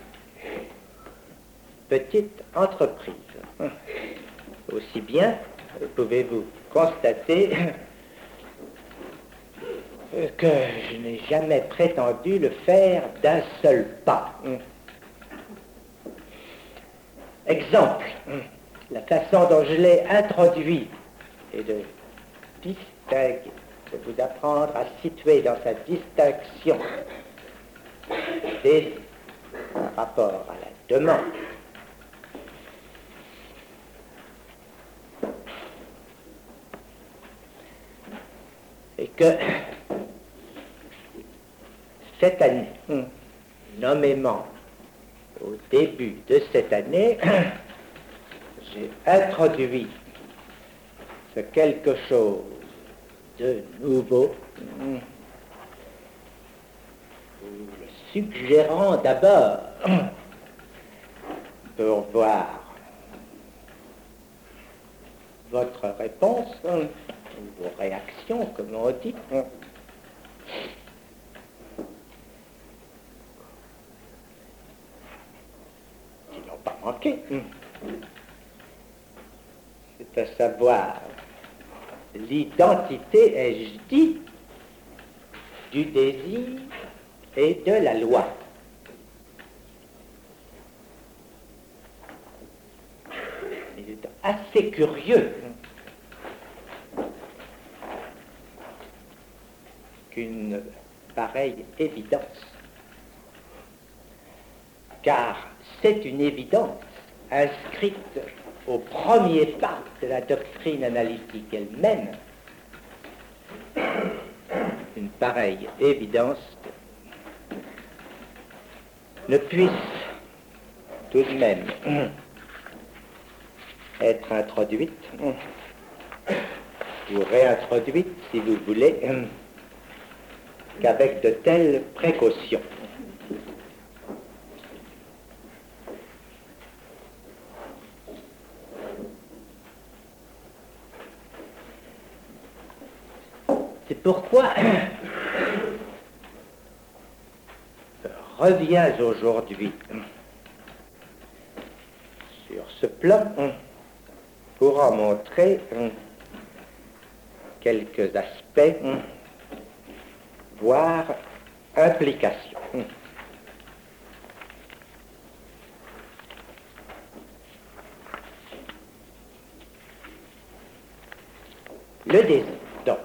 petite entreprise. Aussi bien pouvez-vous constater que je n'ai jamais prétendu le faire d'un seul pas. Exemple, la façon dont je l'ai introduit et de distinguer, de vous apprendre à situer dans sa distinction des par rapport à la demande. Et que cette année, nommément au début de cette année, j'ai introduit ce quelque chose de nouveau, le suggérant d'abord pour voir votre réponse, ou vos réactions, comme on dit. Qui n'ont pas manqué. C'est à savoir l'identité, ai-je dit, du désir et de la loi. Il est assez curieux qu'une pareille évidence, car c'est une évidence inscrite au premier pas de la doctrine analytique elle-même, une pareille évidence ne puisse tout de même être introduite ou réintroduite, si vous voulez, qu'avec de telles précautions. C'est pourquoi je reviens aujourd'hui plan hein, pour en montrer hein, quelques aspects, hein, voire implications. Hein. Le désir, donc.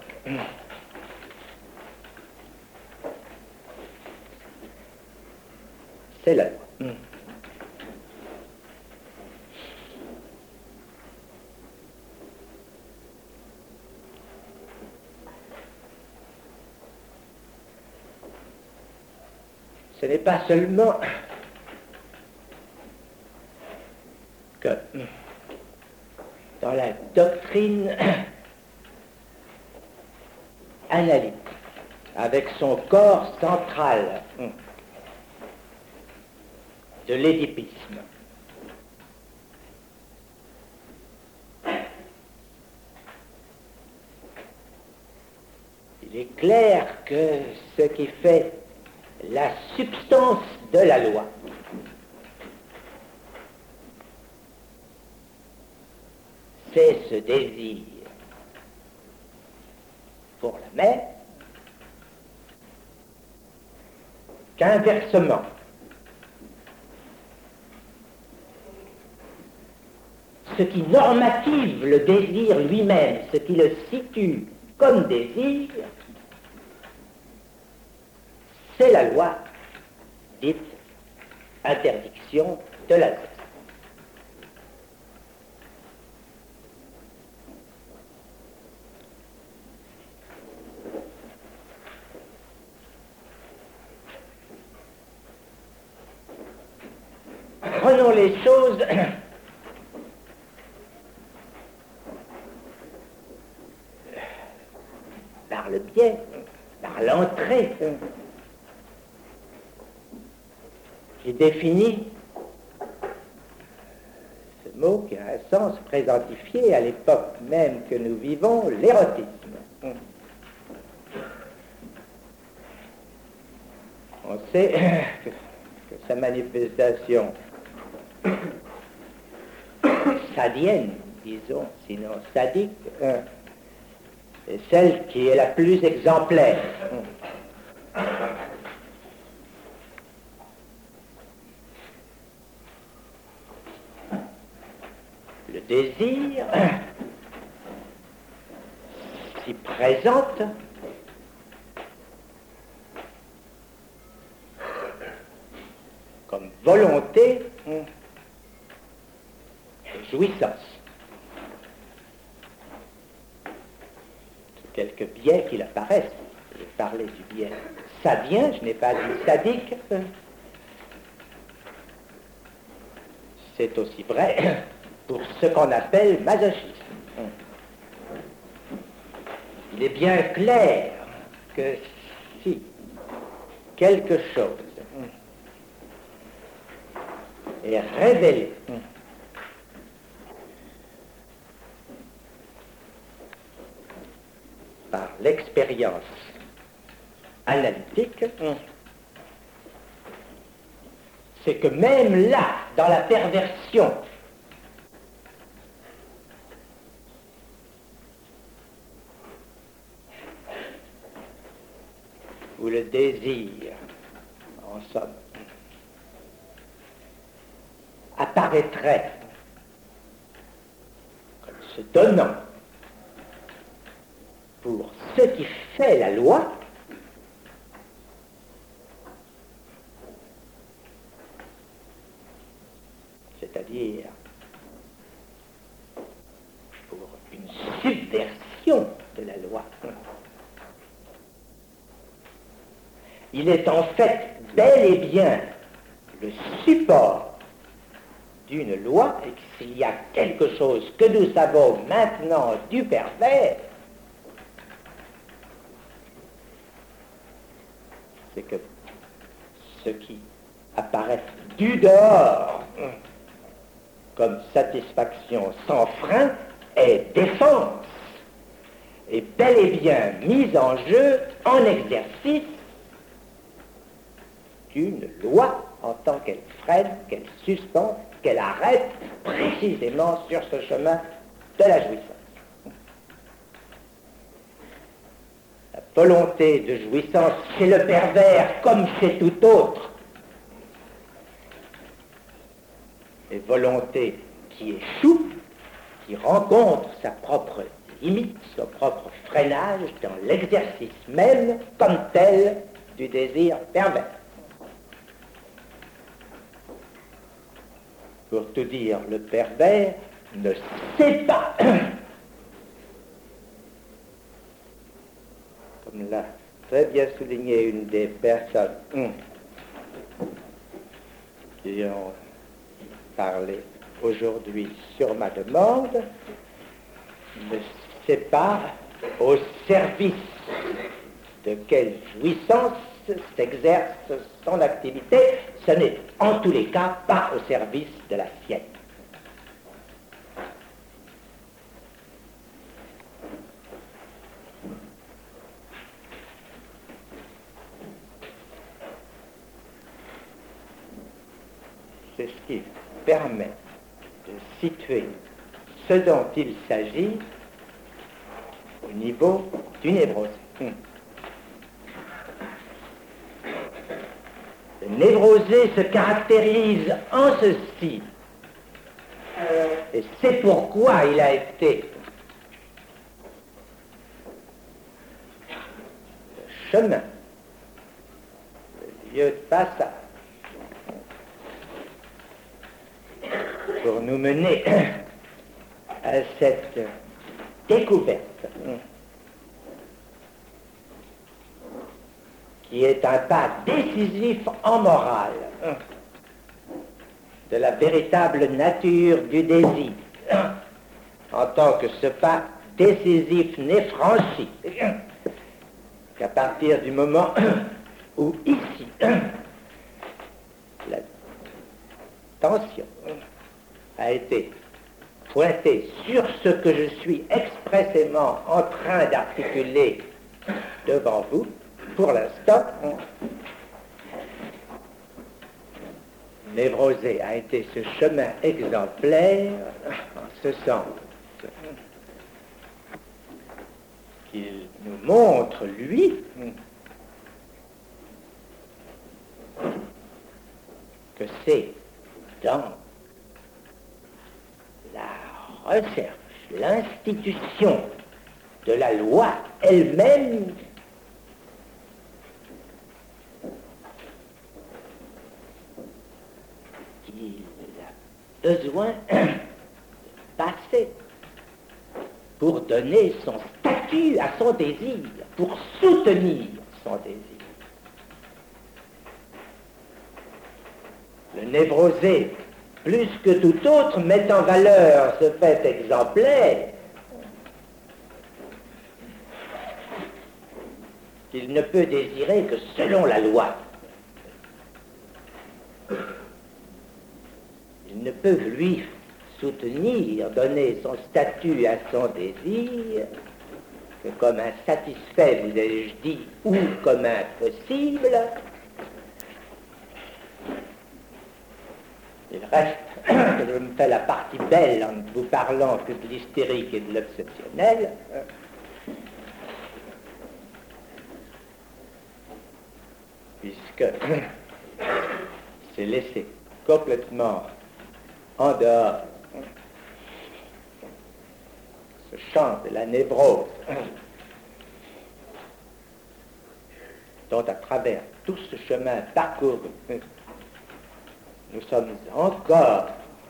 C'est la loi. Ce n'est pas seulement que dans la doctrine analytique, avec son corps central de l'édipisme, il est clair que ce qui fait la substance de la loi, c'est ce désir pour la mère, qu'inversement, ce qui normative le désir lui-même, ce qui le situe comme désir, c'est la loi dite interdiction de la sexe. Prenons les choses par le biais, par l'entrée. J'ai défini ce mot qui a un sens présentifié à l'époque même que nous vivons, l'érotisme. On sait que, que sa manifestation sadienne, disons, sinon sadique, est celle qui est la plus exemplaire. Le désir s'y présente comme volonté de jouissance. Quelques biais qu'il apparaissent. Je parlais du biais sadien, je n'ai pas dit sadique. C'est aussi vrai pour ce qu'on appelle masochisme. Il est bien clair que si quelque chose est révélé par l'expérience analytique, c'est que même là, dans la perversion, où le désir, en somme, apparaîtrait comme se donnant pour ce qui fait la loi, c'est-à-dire pour une subversion de la loi. Il est en fait bel et bien le support d'une loi, et s'il y a quelque chose que nous savons maintenant du pervers, c'est que ce qui apparaît du dehors comme satisfaction sans frein est défense, et bel et bien mise en jeu, en exercice d'une loi en tant qu'elle freine, qu'elle suspend, qu'elle arrête précisément sur ce chemin de la jouissance. La volonté de jouissance chez le pervers, comme chez tout autre, est volonté qui échoue, qui rencontre sa propre limite, son propre freinage dans l'exercice même, comme tel, du désir pervers. Pour tout dire, le pervers ne sait pas, comme l'a très bien souligné une des personnes qui ont parlé aujourd'hui sur ma demande, ne sait pas au service de quelle jouissance s'exerce son activité. Ce n'est en tous les cas pas au service de la sienne. C'est ce qui permet de situer ce dont il s'agit au niveau du névrose. Hum. Le névrosé se caractérise en ceci, et c'est pourquoi il a été le chemin, le lieu de passage pour nous mener à cette découverte qui est un pas décisif en morale de la véritable nature du désir, en tant que ce pas décisif n'est franchi qu'à partir du moment où ici la tension a été pointée sur ce que je suis expressément en train d'articuler devant vous. Pour l'instant, névrosé a été ce chemin exemplaire, en ce sens qu'il nous montre, lui, que c'est dans la recherche, l'institution de la loi elle-même qu'il a besoin de passer pour donner son statut à son désir, pour soutenir son désir. Le névrosé, plus que tout autre, met en valeur ce fait exemplaire qu'il ne peut désirer que selon la loi. Il ne peut, lui, soutenir, donner son statut à son désir que comme un satisfait, vous ai-je dit, ou comme un possible. Il reste que je me fais la partie belle en ne vous parlant que de l'hystérique et de l'obsessionnel. Puisque c'est laissé complètement en dehors ce champ de la névrose dont à travers tout ce chemin parcouru nous sommes encore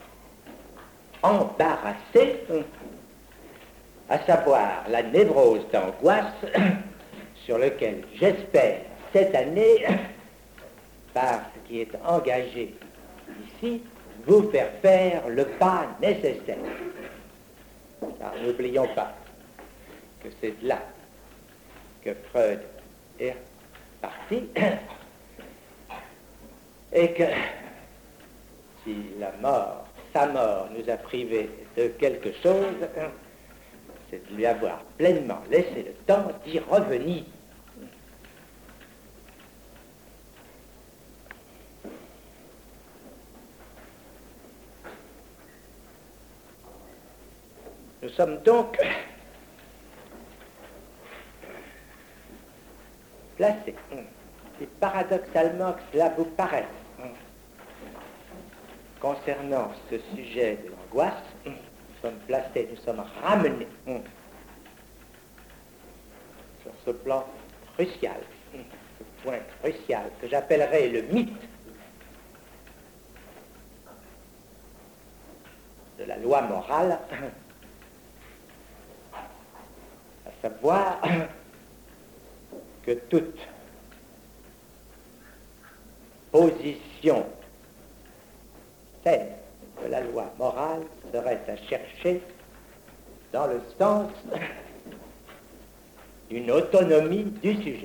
embarrassés, à savoir la névrose d'angoisse sur lequel j'espère cette année, par ce qui est engagé ici, vous faire faire le pas nécessaire. Car n'oublions pas que c'est de là que Freud est parti et que si la mort, sa mort nous a privés de quelque chose, c'est de lui avoir pleinement laissé le temps d'y revenir. Nous sommes donc placés, et paradoxalement que cela vous paraisse, concernant ce sujet de l'angoisse, nous sommes placés, nous sommes ramenés sur ce plan crucial, ce point crucial que j'appellerais le mythe de la loi morale, à savoir que toute position saine de la loi morale serait à chercher dans le sens d'une autonomie du sujet.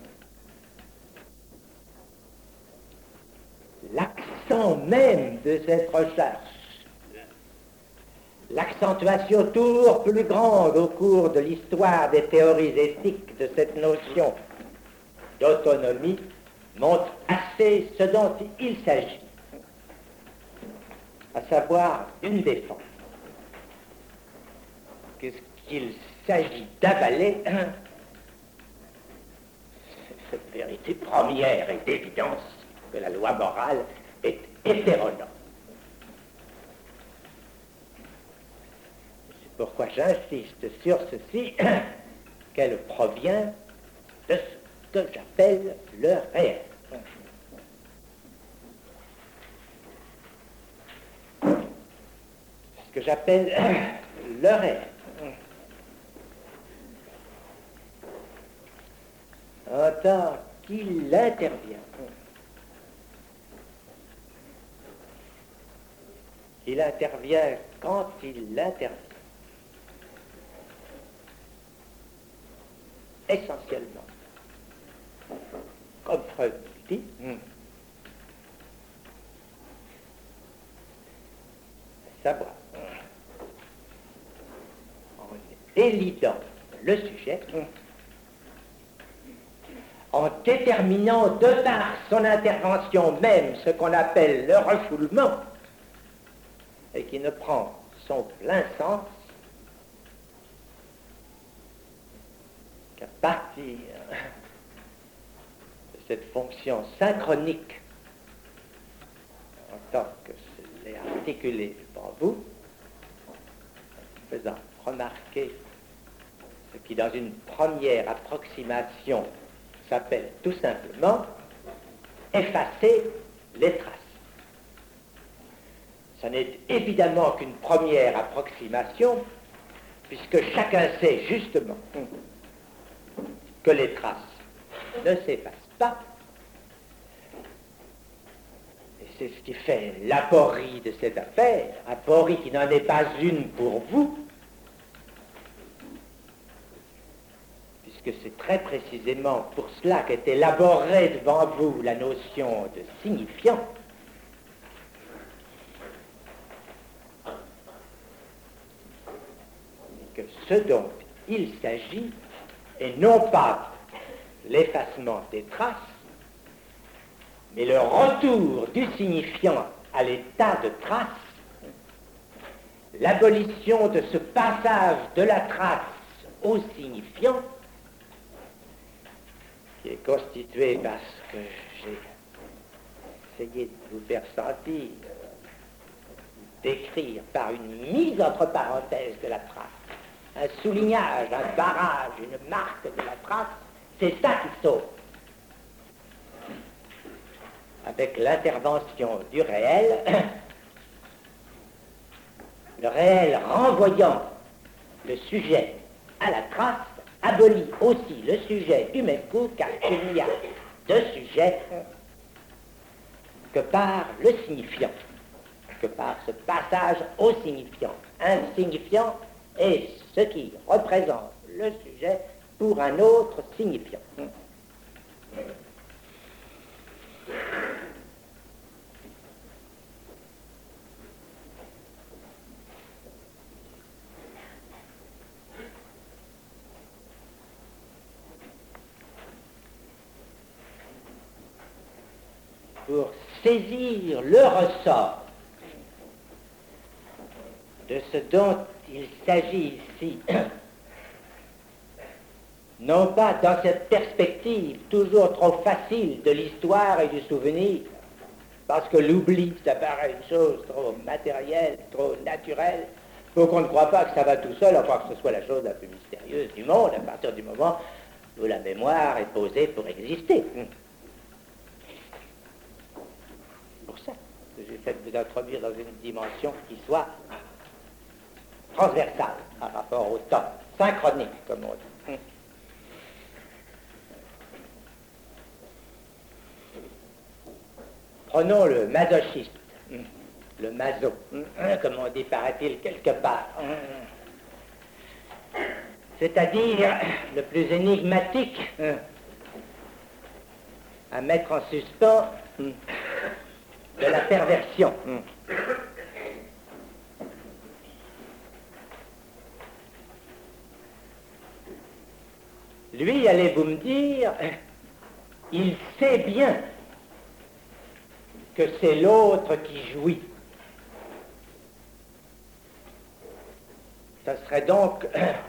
L'accent même de cette recherche, l'accentuation toujours plus grande au cours de l'histoire des théories éthiques de cette notion d'autonomie montre assez ce dont il s'agit, à savoir une défense. Qu'est-ce qu'il s'agit d'avaler? Cette vérité première et d'évidence que la loi morale est hétéronome. C'est pourquoi j'insiste sur ceci, qu'elle provient de ce que j'appelle le réel. Ce que j'appelle le réel. En tant qu'il intervient, il intervient quand il intervient, essentiellement, comme Freud dit, savoir, en élidant le sujet, en déterminant de par son intervention même ce qu'on appelle le refoulement, et qui ne prend son plein sens qu'à partir de cette fonction synchronique, en tant que je l'ai articulé devant vous, faisant remarquer ce qui dans une première approximation s'appelle tout simplement effacer les traces. Ce n'est évidemment qu'une première approximation, puisque chacun sait justement que les traces ne s'effacent pas. Et c'est ce qui fait l'aporie de cette affaire, aporie qui n'en est pas une pour vous, que c'est très précisément pour cela qu'est élaborée devant vous la notion de signifiant. Que ce dont il s'agit est non pas l'effacement des traces, mais le retour du signifiant à l'état de trace, l'abolition de ce passage de la trace au signifiant, qui est constitué par ce que j'ai essayé de vous faire sentir, d'écrire par une mise entre parenthèses de la trace, un soulignage, un barrage, une marque de la trace, c'est ça qui sauve. Avec l'intervention du réel, le réel renvoyant le sujet à la trace, abolit aussi le sujet du même coup, car il n'y a de sujet que par le signifiant, que par ce passage au signifiant. Un signifiant est ce qui représente le sujet pour un autre signifiant. Pour saisir le ressort de ce dont il s'agit ici, non pas dans cette perspective toujours trop facile de l'histoire et du souvenir, parce que l'oubli, ça paraît une chose trop matérielle, trop naturelle, faut qu'on ne croit pas que ça va tout seul, enfin que ce soit la chose la plus mystérieuse du monde, à partir du moment où la mémoire est posée pour exister. C'est pour ça que j'ai fait de vous introduire dans une dimension qui soit transversale par rapport au temps, synchronique, comme on dit. Prenons le masochiste, le maso, comme on dit, paraît-il, quelque part. C'est-à-dire le plus énigmatique à mettre en suspens de la perversion. Lui, allez-vous me dire, il sait bien que c'est l'autre qui jouit. Ce serait donc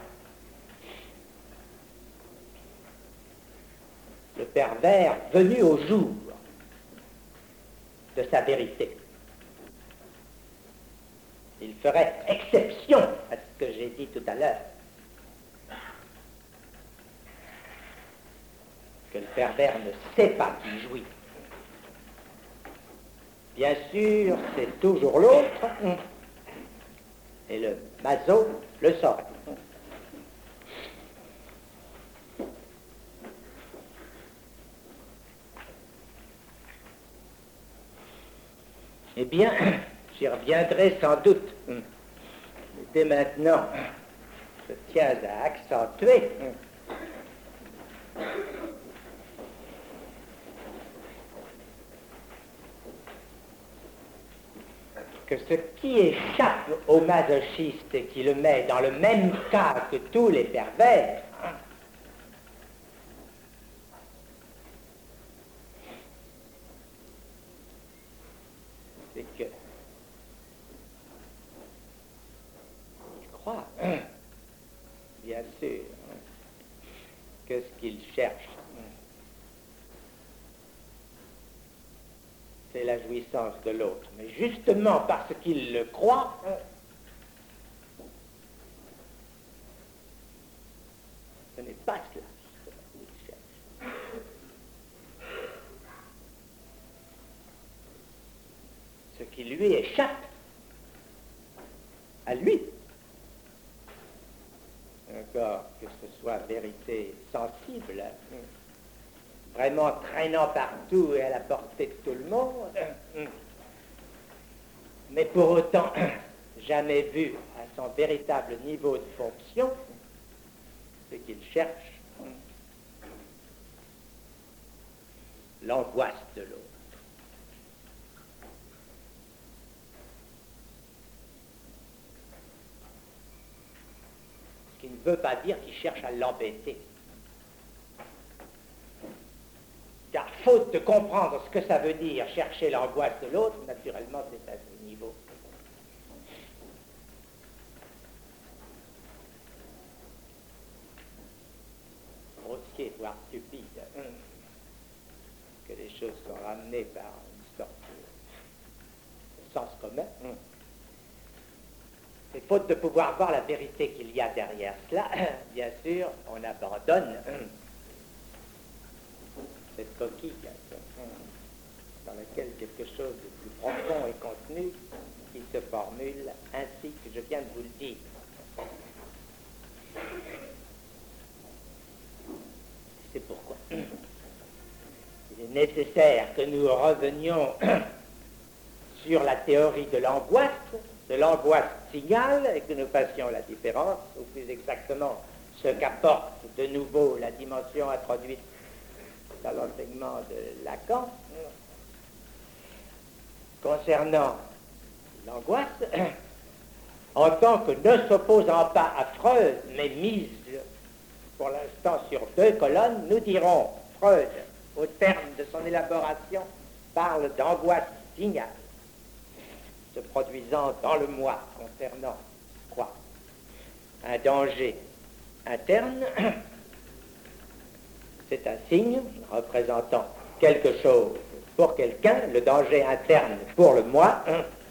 le pervers venu au jour de sa vérité. Il ferait exception à ce que j'ai dit tout à l'heure. Que le pervers ne sait pas qu'il jouit. Bien sûr, c'est toujours l'autre, et le maso le saurait. Eh bien, j'y reviendrai sans doute. Dès maintenant, je tiens à accentuer que ce qui échappe au masochiste et qui le met dans le même cas que tous les pervers, hein, c'est que il croit, hein, bien sûr, hein, que ce qu'il cherche, c'est la jouissance de l'autre. Mais justement parce qu'il le croit, ce n'est pas cela qu'il cherche. Ce qui lui échappe, à lui, encore que ce soit vérité sensible, vraiment traînant partout et à la portée de tout le monde, mais pour autant jamais vu à son véritable niveau de fonction, ce qu'il cherche, l'angoisse de l'autre. Ce qui ne veut pas dire qu'il cherche à l'embêter. Car faute de comprendre ce que ça veut dire chercher l'angoisse de l'autre, naturellement c'est à ce niveau. Grossier, voire stupide, hein, que les choses sont ramenées par une sorte de sens commun. Hein. Et faute de pouvoir voir la vérité qu'il y a derrière cela, bien sûr, on abandonne hein, cette coquille dans laquelle quelque chose de plus profond est contenu, qui se formule ainsi que je viens de vous le dire. C'est pourquoi il est nécessaire que nous revenions sur la théorie de l'angoisse, de l'angoisse signale, et que nous fassions la différence, ou plus exactement ce qu'apporte de nouveau la dimension introduite dans l'enseignement de Lacan, concernant l'angoisse, en tant que ne s'opposant pas à Freud, mais mise pour l'instant sur deux colonnes, nous dirons Freud, au terme de son élaboration, parle d'angoisse signale, se produisant dans le moi concernant quoi? un danger interne, c'est un signe représentant quelque chose pour quelqu'un, le danger interne pour le moi.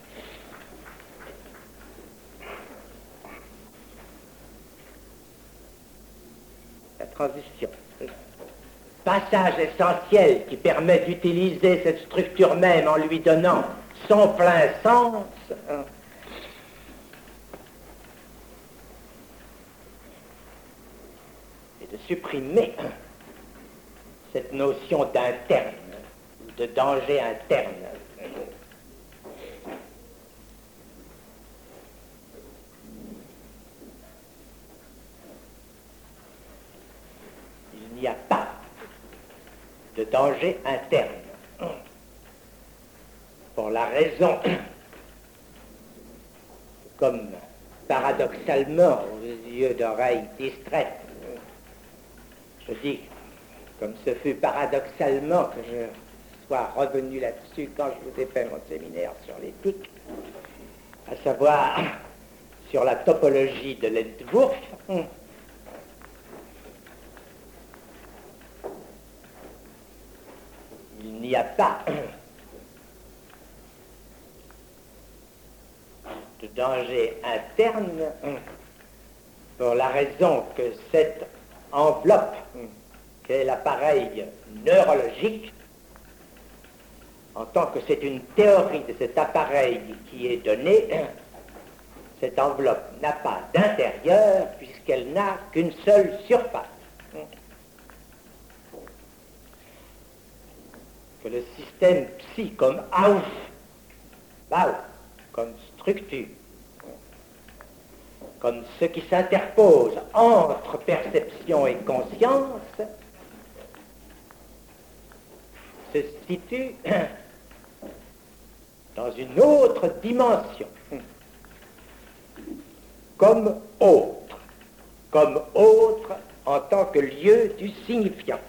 La transition. Passage essentiel qui permet d'utiliser cette structure même en lui donnant son plein sens. Et de supprimer cette notion d'interne, de danger interne. Il n'y a pas de danger interne. Pour la raison, comme paradoxalement aux yeux d'oreilles distraites, je dis, comme ce fut paradoxalement que je sois revenu là-dessus quand je vous ai fait mon séminaire sur l'éthique, à savoir sur la topologie de l'Entwurf, il n'y a pas de danger interne pour la raison que cette enveloppe qu'est l'appareil neurologique, en tant que c'est une théorie de cet appareil qui est donnée, cette enveloppe n'a pas d'intérieur puisqu'elle n'a qu'une seule surface. Que le système psy comme Auf, Bau, comme structure, comme ce qui s'interpose entre perception et conscience, se situe dans une autre dimension, comme autre, comme autre en tant que lieu du signifiant.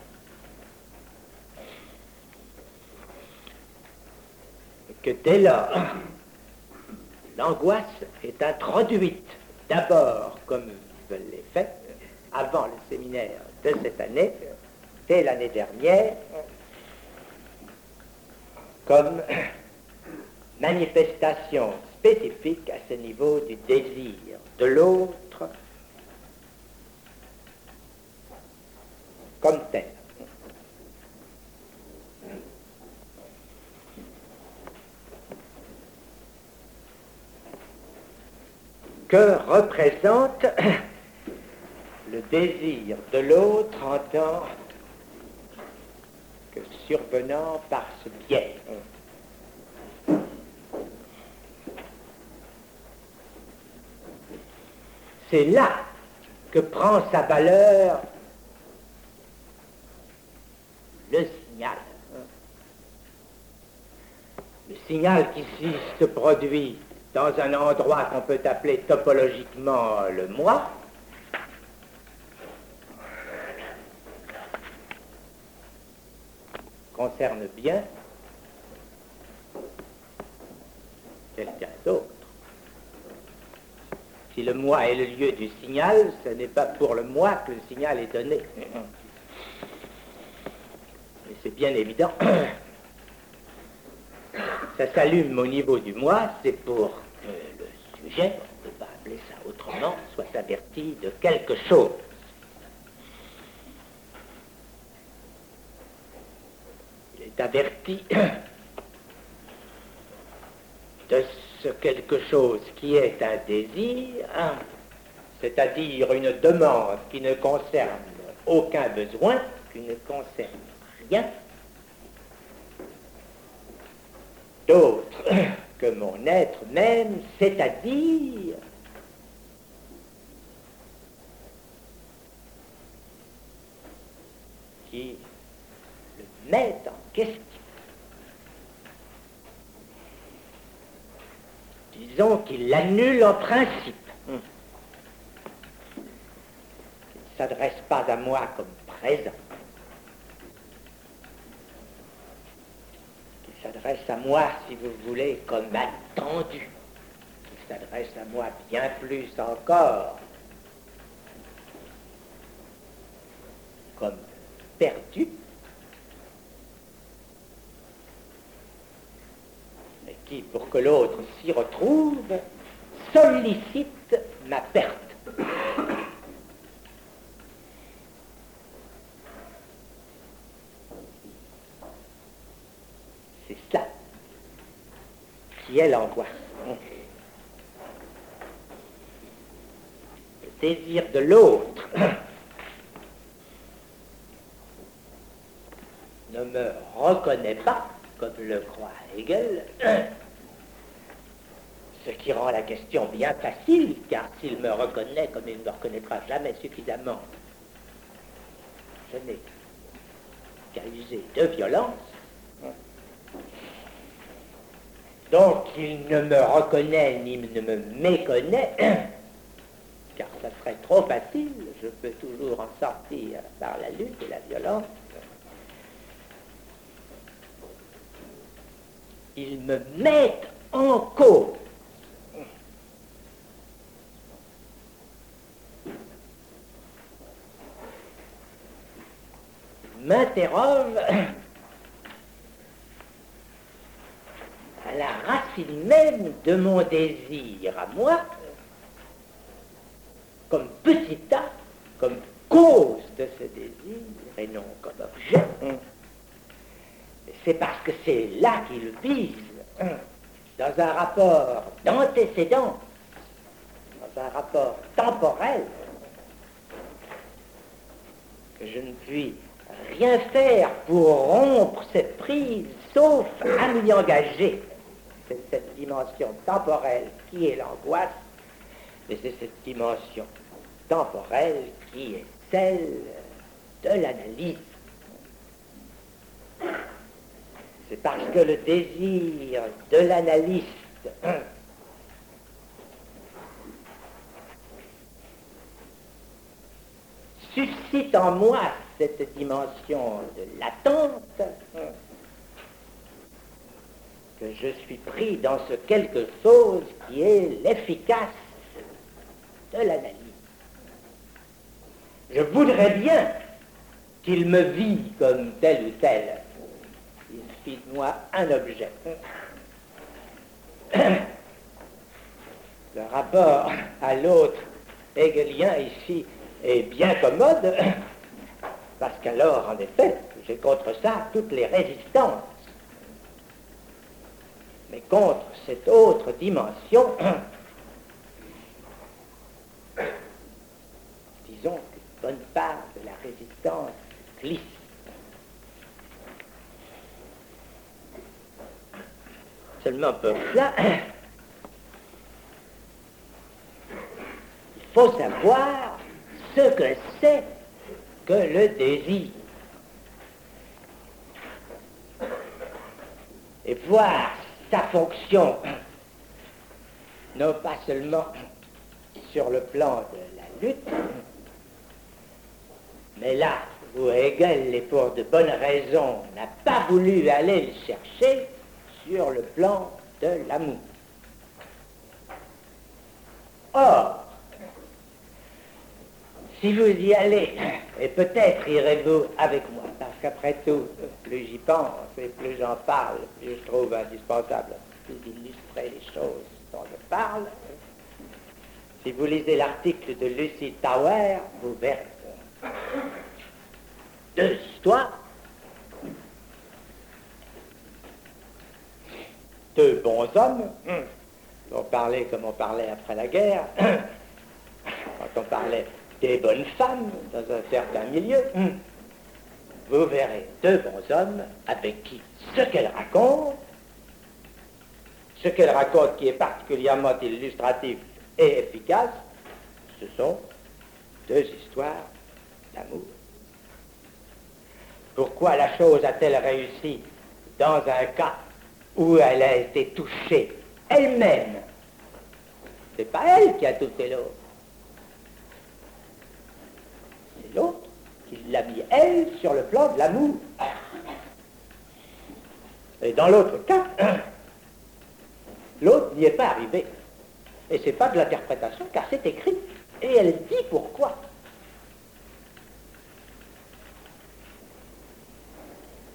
Que dès lors, l'angoisse est introduite d'abord, comme je l'ai fait avant le séminaire de cette année, dès l'année dernière, comme manifestation spécifique à ce niveau du désir de l'autre comme tel. Que représente le désir de l'autre en tant que survenant par ce biais? C'est là que prend sa valeur le signal. Le signal qui ici se produit dans un endroit qu'on peut appeler topologiquement le moi, concerne bien quelqu'un d'autre. Si le moi est le lieu du signal, ce n'est pas pour le moi que le signal est donné. Et c'est bien évident. Ça s'allume au niveau du moi, c'est pour que le sujet, on ne peut pas appeler ça autrement, soit averti de quelque chose. Il est averti de ce quelque chose qui est un désir, hein, c'est-à-dire une demande qui ne concerne aucun besoin, qui ne concerne rien d'autre que mon être même, c'est-à-dire qui le met en question. Disons qu'il l'annule en principe. Il ne s'adresse pas à moi comme présent. Il s'adresse à moi, si vous voulez, comme attendu. Il s'adresse à moi bien plus encore perdue, et qui, pour que l'autre s'y retrouve, sollicite ma perte. C'est ça qui est l'angoisse. Le désir de l'autre ne me reconnaît pas, comme le croit Hegel, ce qui rend la question bien facile, car s'il me reconnaît comme il ne me reconnaîtra jamais suffisamment, je n'ai qu'à user de violence. Donc il ne me reconnaît ni ne me méconnaît, car ça serait trop facile, je peux toujours en sortir par la lutte et la violence. Il me met en cause. M'interroge à la racine même de mon désir à moi, comme petit a, comme cause de ce désir, et non comme objet. C'est parce que c'est là qu'il vise, dans un rapport d'antécédent, dans un rapport temporel, que je ne puis rien faire pour rompre cette prise, sauf à m'y engager. C'est cette dimension temporelle qui est l'angoisse, et c'est cette dimension temporelle qui est celle de l'analyse. C'est parce que le désir de l'analyste suscite en moi cette dimension de l'attente que je suis pris dans ce quelque chose qui est l'efficace de l'analyse. Je voudrais bien qu'il me vit comme tel ou tel. Il suffit de moi un objet. Le rapport à l'autre hegelien ici est bien commode, parce qu'alors, en effet, j'ai contre ça toutes les résistances. Mais contre cette autre dimension, disons qu'une bonne part de la résistance glisse. Seulement pour cela, il faut savoir ce que c'est que le désir. Et voir sa fonction, non pas seulement sur le plan de la lutte, mais là où Hegel, et pour de bonnes raisons, n'a pas voulu aller le chercher, sur le plan de l'amour. Or, si vous y allez, et peut-être irez-vous avec moi, parce qu'après tout, plus j'y pense et plus j'en parle, plus je trouve indispensable d'illustrer les choses dont je parle. Si vous lisez l'article de Lucy Tower, vous verrez deux histoires, deux bons hommes, on parlait comme on parlait après la guerre, quand on parlait des bonnes femmes dans un certain milieu, vous verrez deux bons hommes avec qui ce qu'elle raconte, ce qu'elle raconte qui est particulièrement illustratif et efficace, ce sont deux histoires d'amour. Pourquoi la chose a-t-elle réussi dans un cas où elle a été touchée elle-même? C'est pas elle qui a touché l'autre. C'est l'autre qui l'a mis, elle, sur le plan de l'amour. Et dans l'autre cas, l'autre n'y est pas arrivé. Et c'est pas de l'interprétation, car c'est écrit. Et elle dit pourquoi.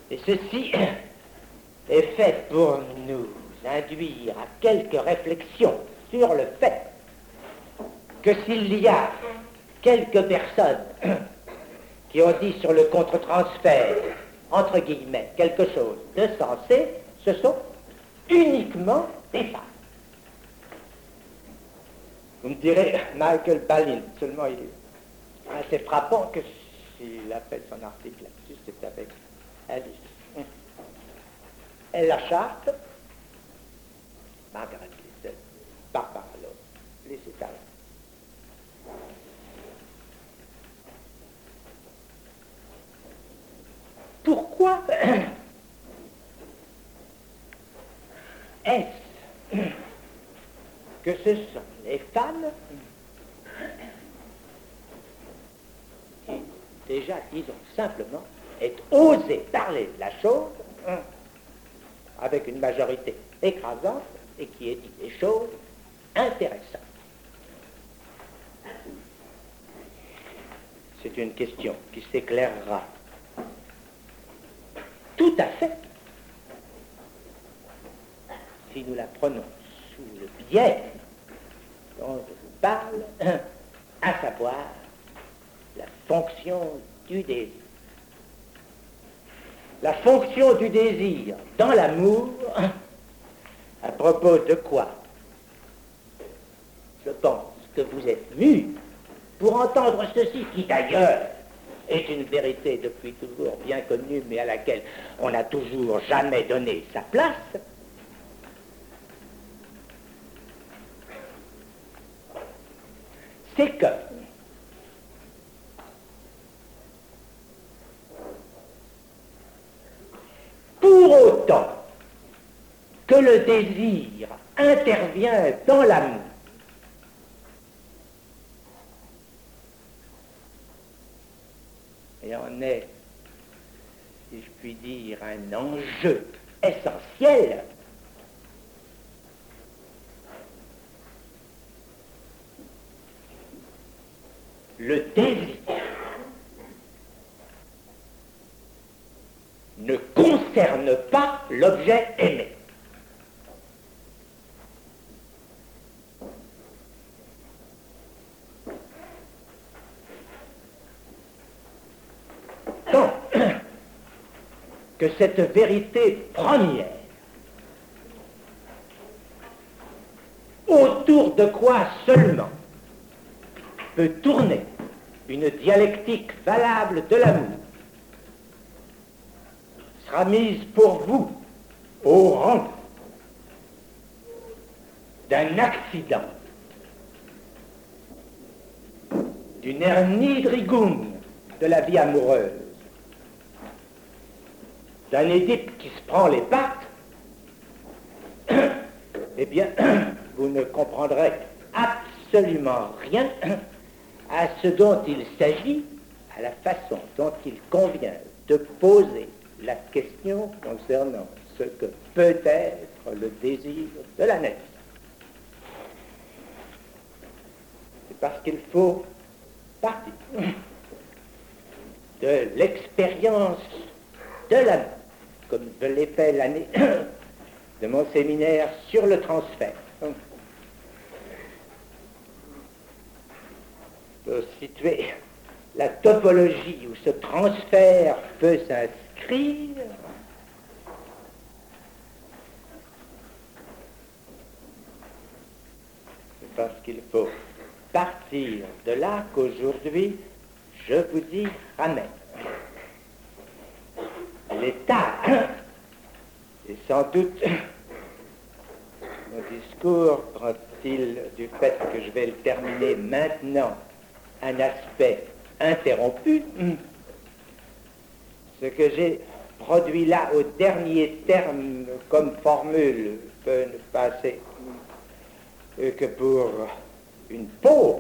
Et ceci est fait pour nous induire à quelques réflexions sur le fait que s'il y a quelques personnes qui ont dit sur le contre-transfert, entre guillemets, quelque chose de sensé, ce sont uniquement des femmes. Vous me direz, Michael Palin, seulement il est assez frappant que s'il a fait son article là-dessus, c'est avec Alice. Elle la charte, Margaret Lisset, Barbara Lowe, laissez ça là. Pourquoi est-ce que ce sont les femmes qui, déjà, disons simplement, aient osé parler de la chose avec une majorité écrasante et qui ait dit des choses intéressantes? C'est une question qui s'éclairera tout à fait si nous la prenons sous le biais dont je vous parle, à savoir la fonction du désir. La fonction du désir dans l'amour, à propos de quoi je pense que vous êtes mûrs pour entendre ceci, qui d'ailleurs est une vérité depuis toujours bien connue, mais à laquelle on n'a toujours jamais donné sa place. C'est que pour autant que le désir intervient dans l'amour, et en est, si je puis dire, un enjeu essentiel, le désir ne concerne pas l'objet aimé. Donc, que cette vérité première, autour de quoi seulement peut tourner une dialectique valable de l'amour, sera mise pour vous au rang d'un accident, d'une Erniedrigung de la vie amoureuse, d'un Édipe qui se prend les pattes, eh bien, vous ne comprendrez absolument rien à ce dont il s'agit, à la façon dont il convient de poser la question concernant ce que peut être le désir de la nature. C'est parce qu'il faut partir de l'expérience de l'amour, comme je l'ai fait l'année de mon séminaire sur le transfert. Pour situer la topologie où ce transfert peut s'inscrire, c'est parce qu'il faut partir de là qu'aujourd'hui je vous y ramène. L'état, et sans doute mon discours prend-il du fait que je vais le terminer maintenant un aspect interrompu. Ce que j'ai produit là au dernier terme comme formule peut ne passer que pour une pause,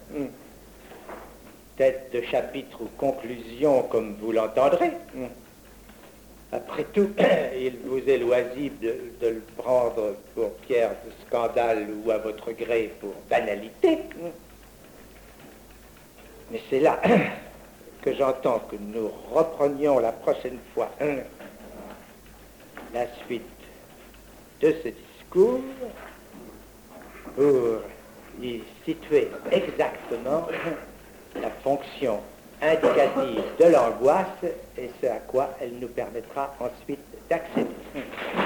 tête de chapitre ou conclusion comme vous l'entendrez. Après tout, il vous est loisible de, de le prendre pour pierre de scandale ou à votre gré pour banalité. Mais c'est là que j'entends que nous reprenions la prochaine fois la suite de ce discours pour y situer exactement la fonction indicative de l'angoisse et ce à quoi elle nous permettra ensuite d'accéder.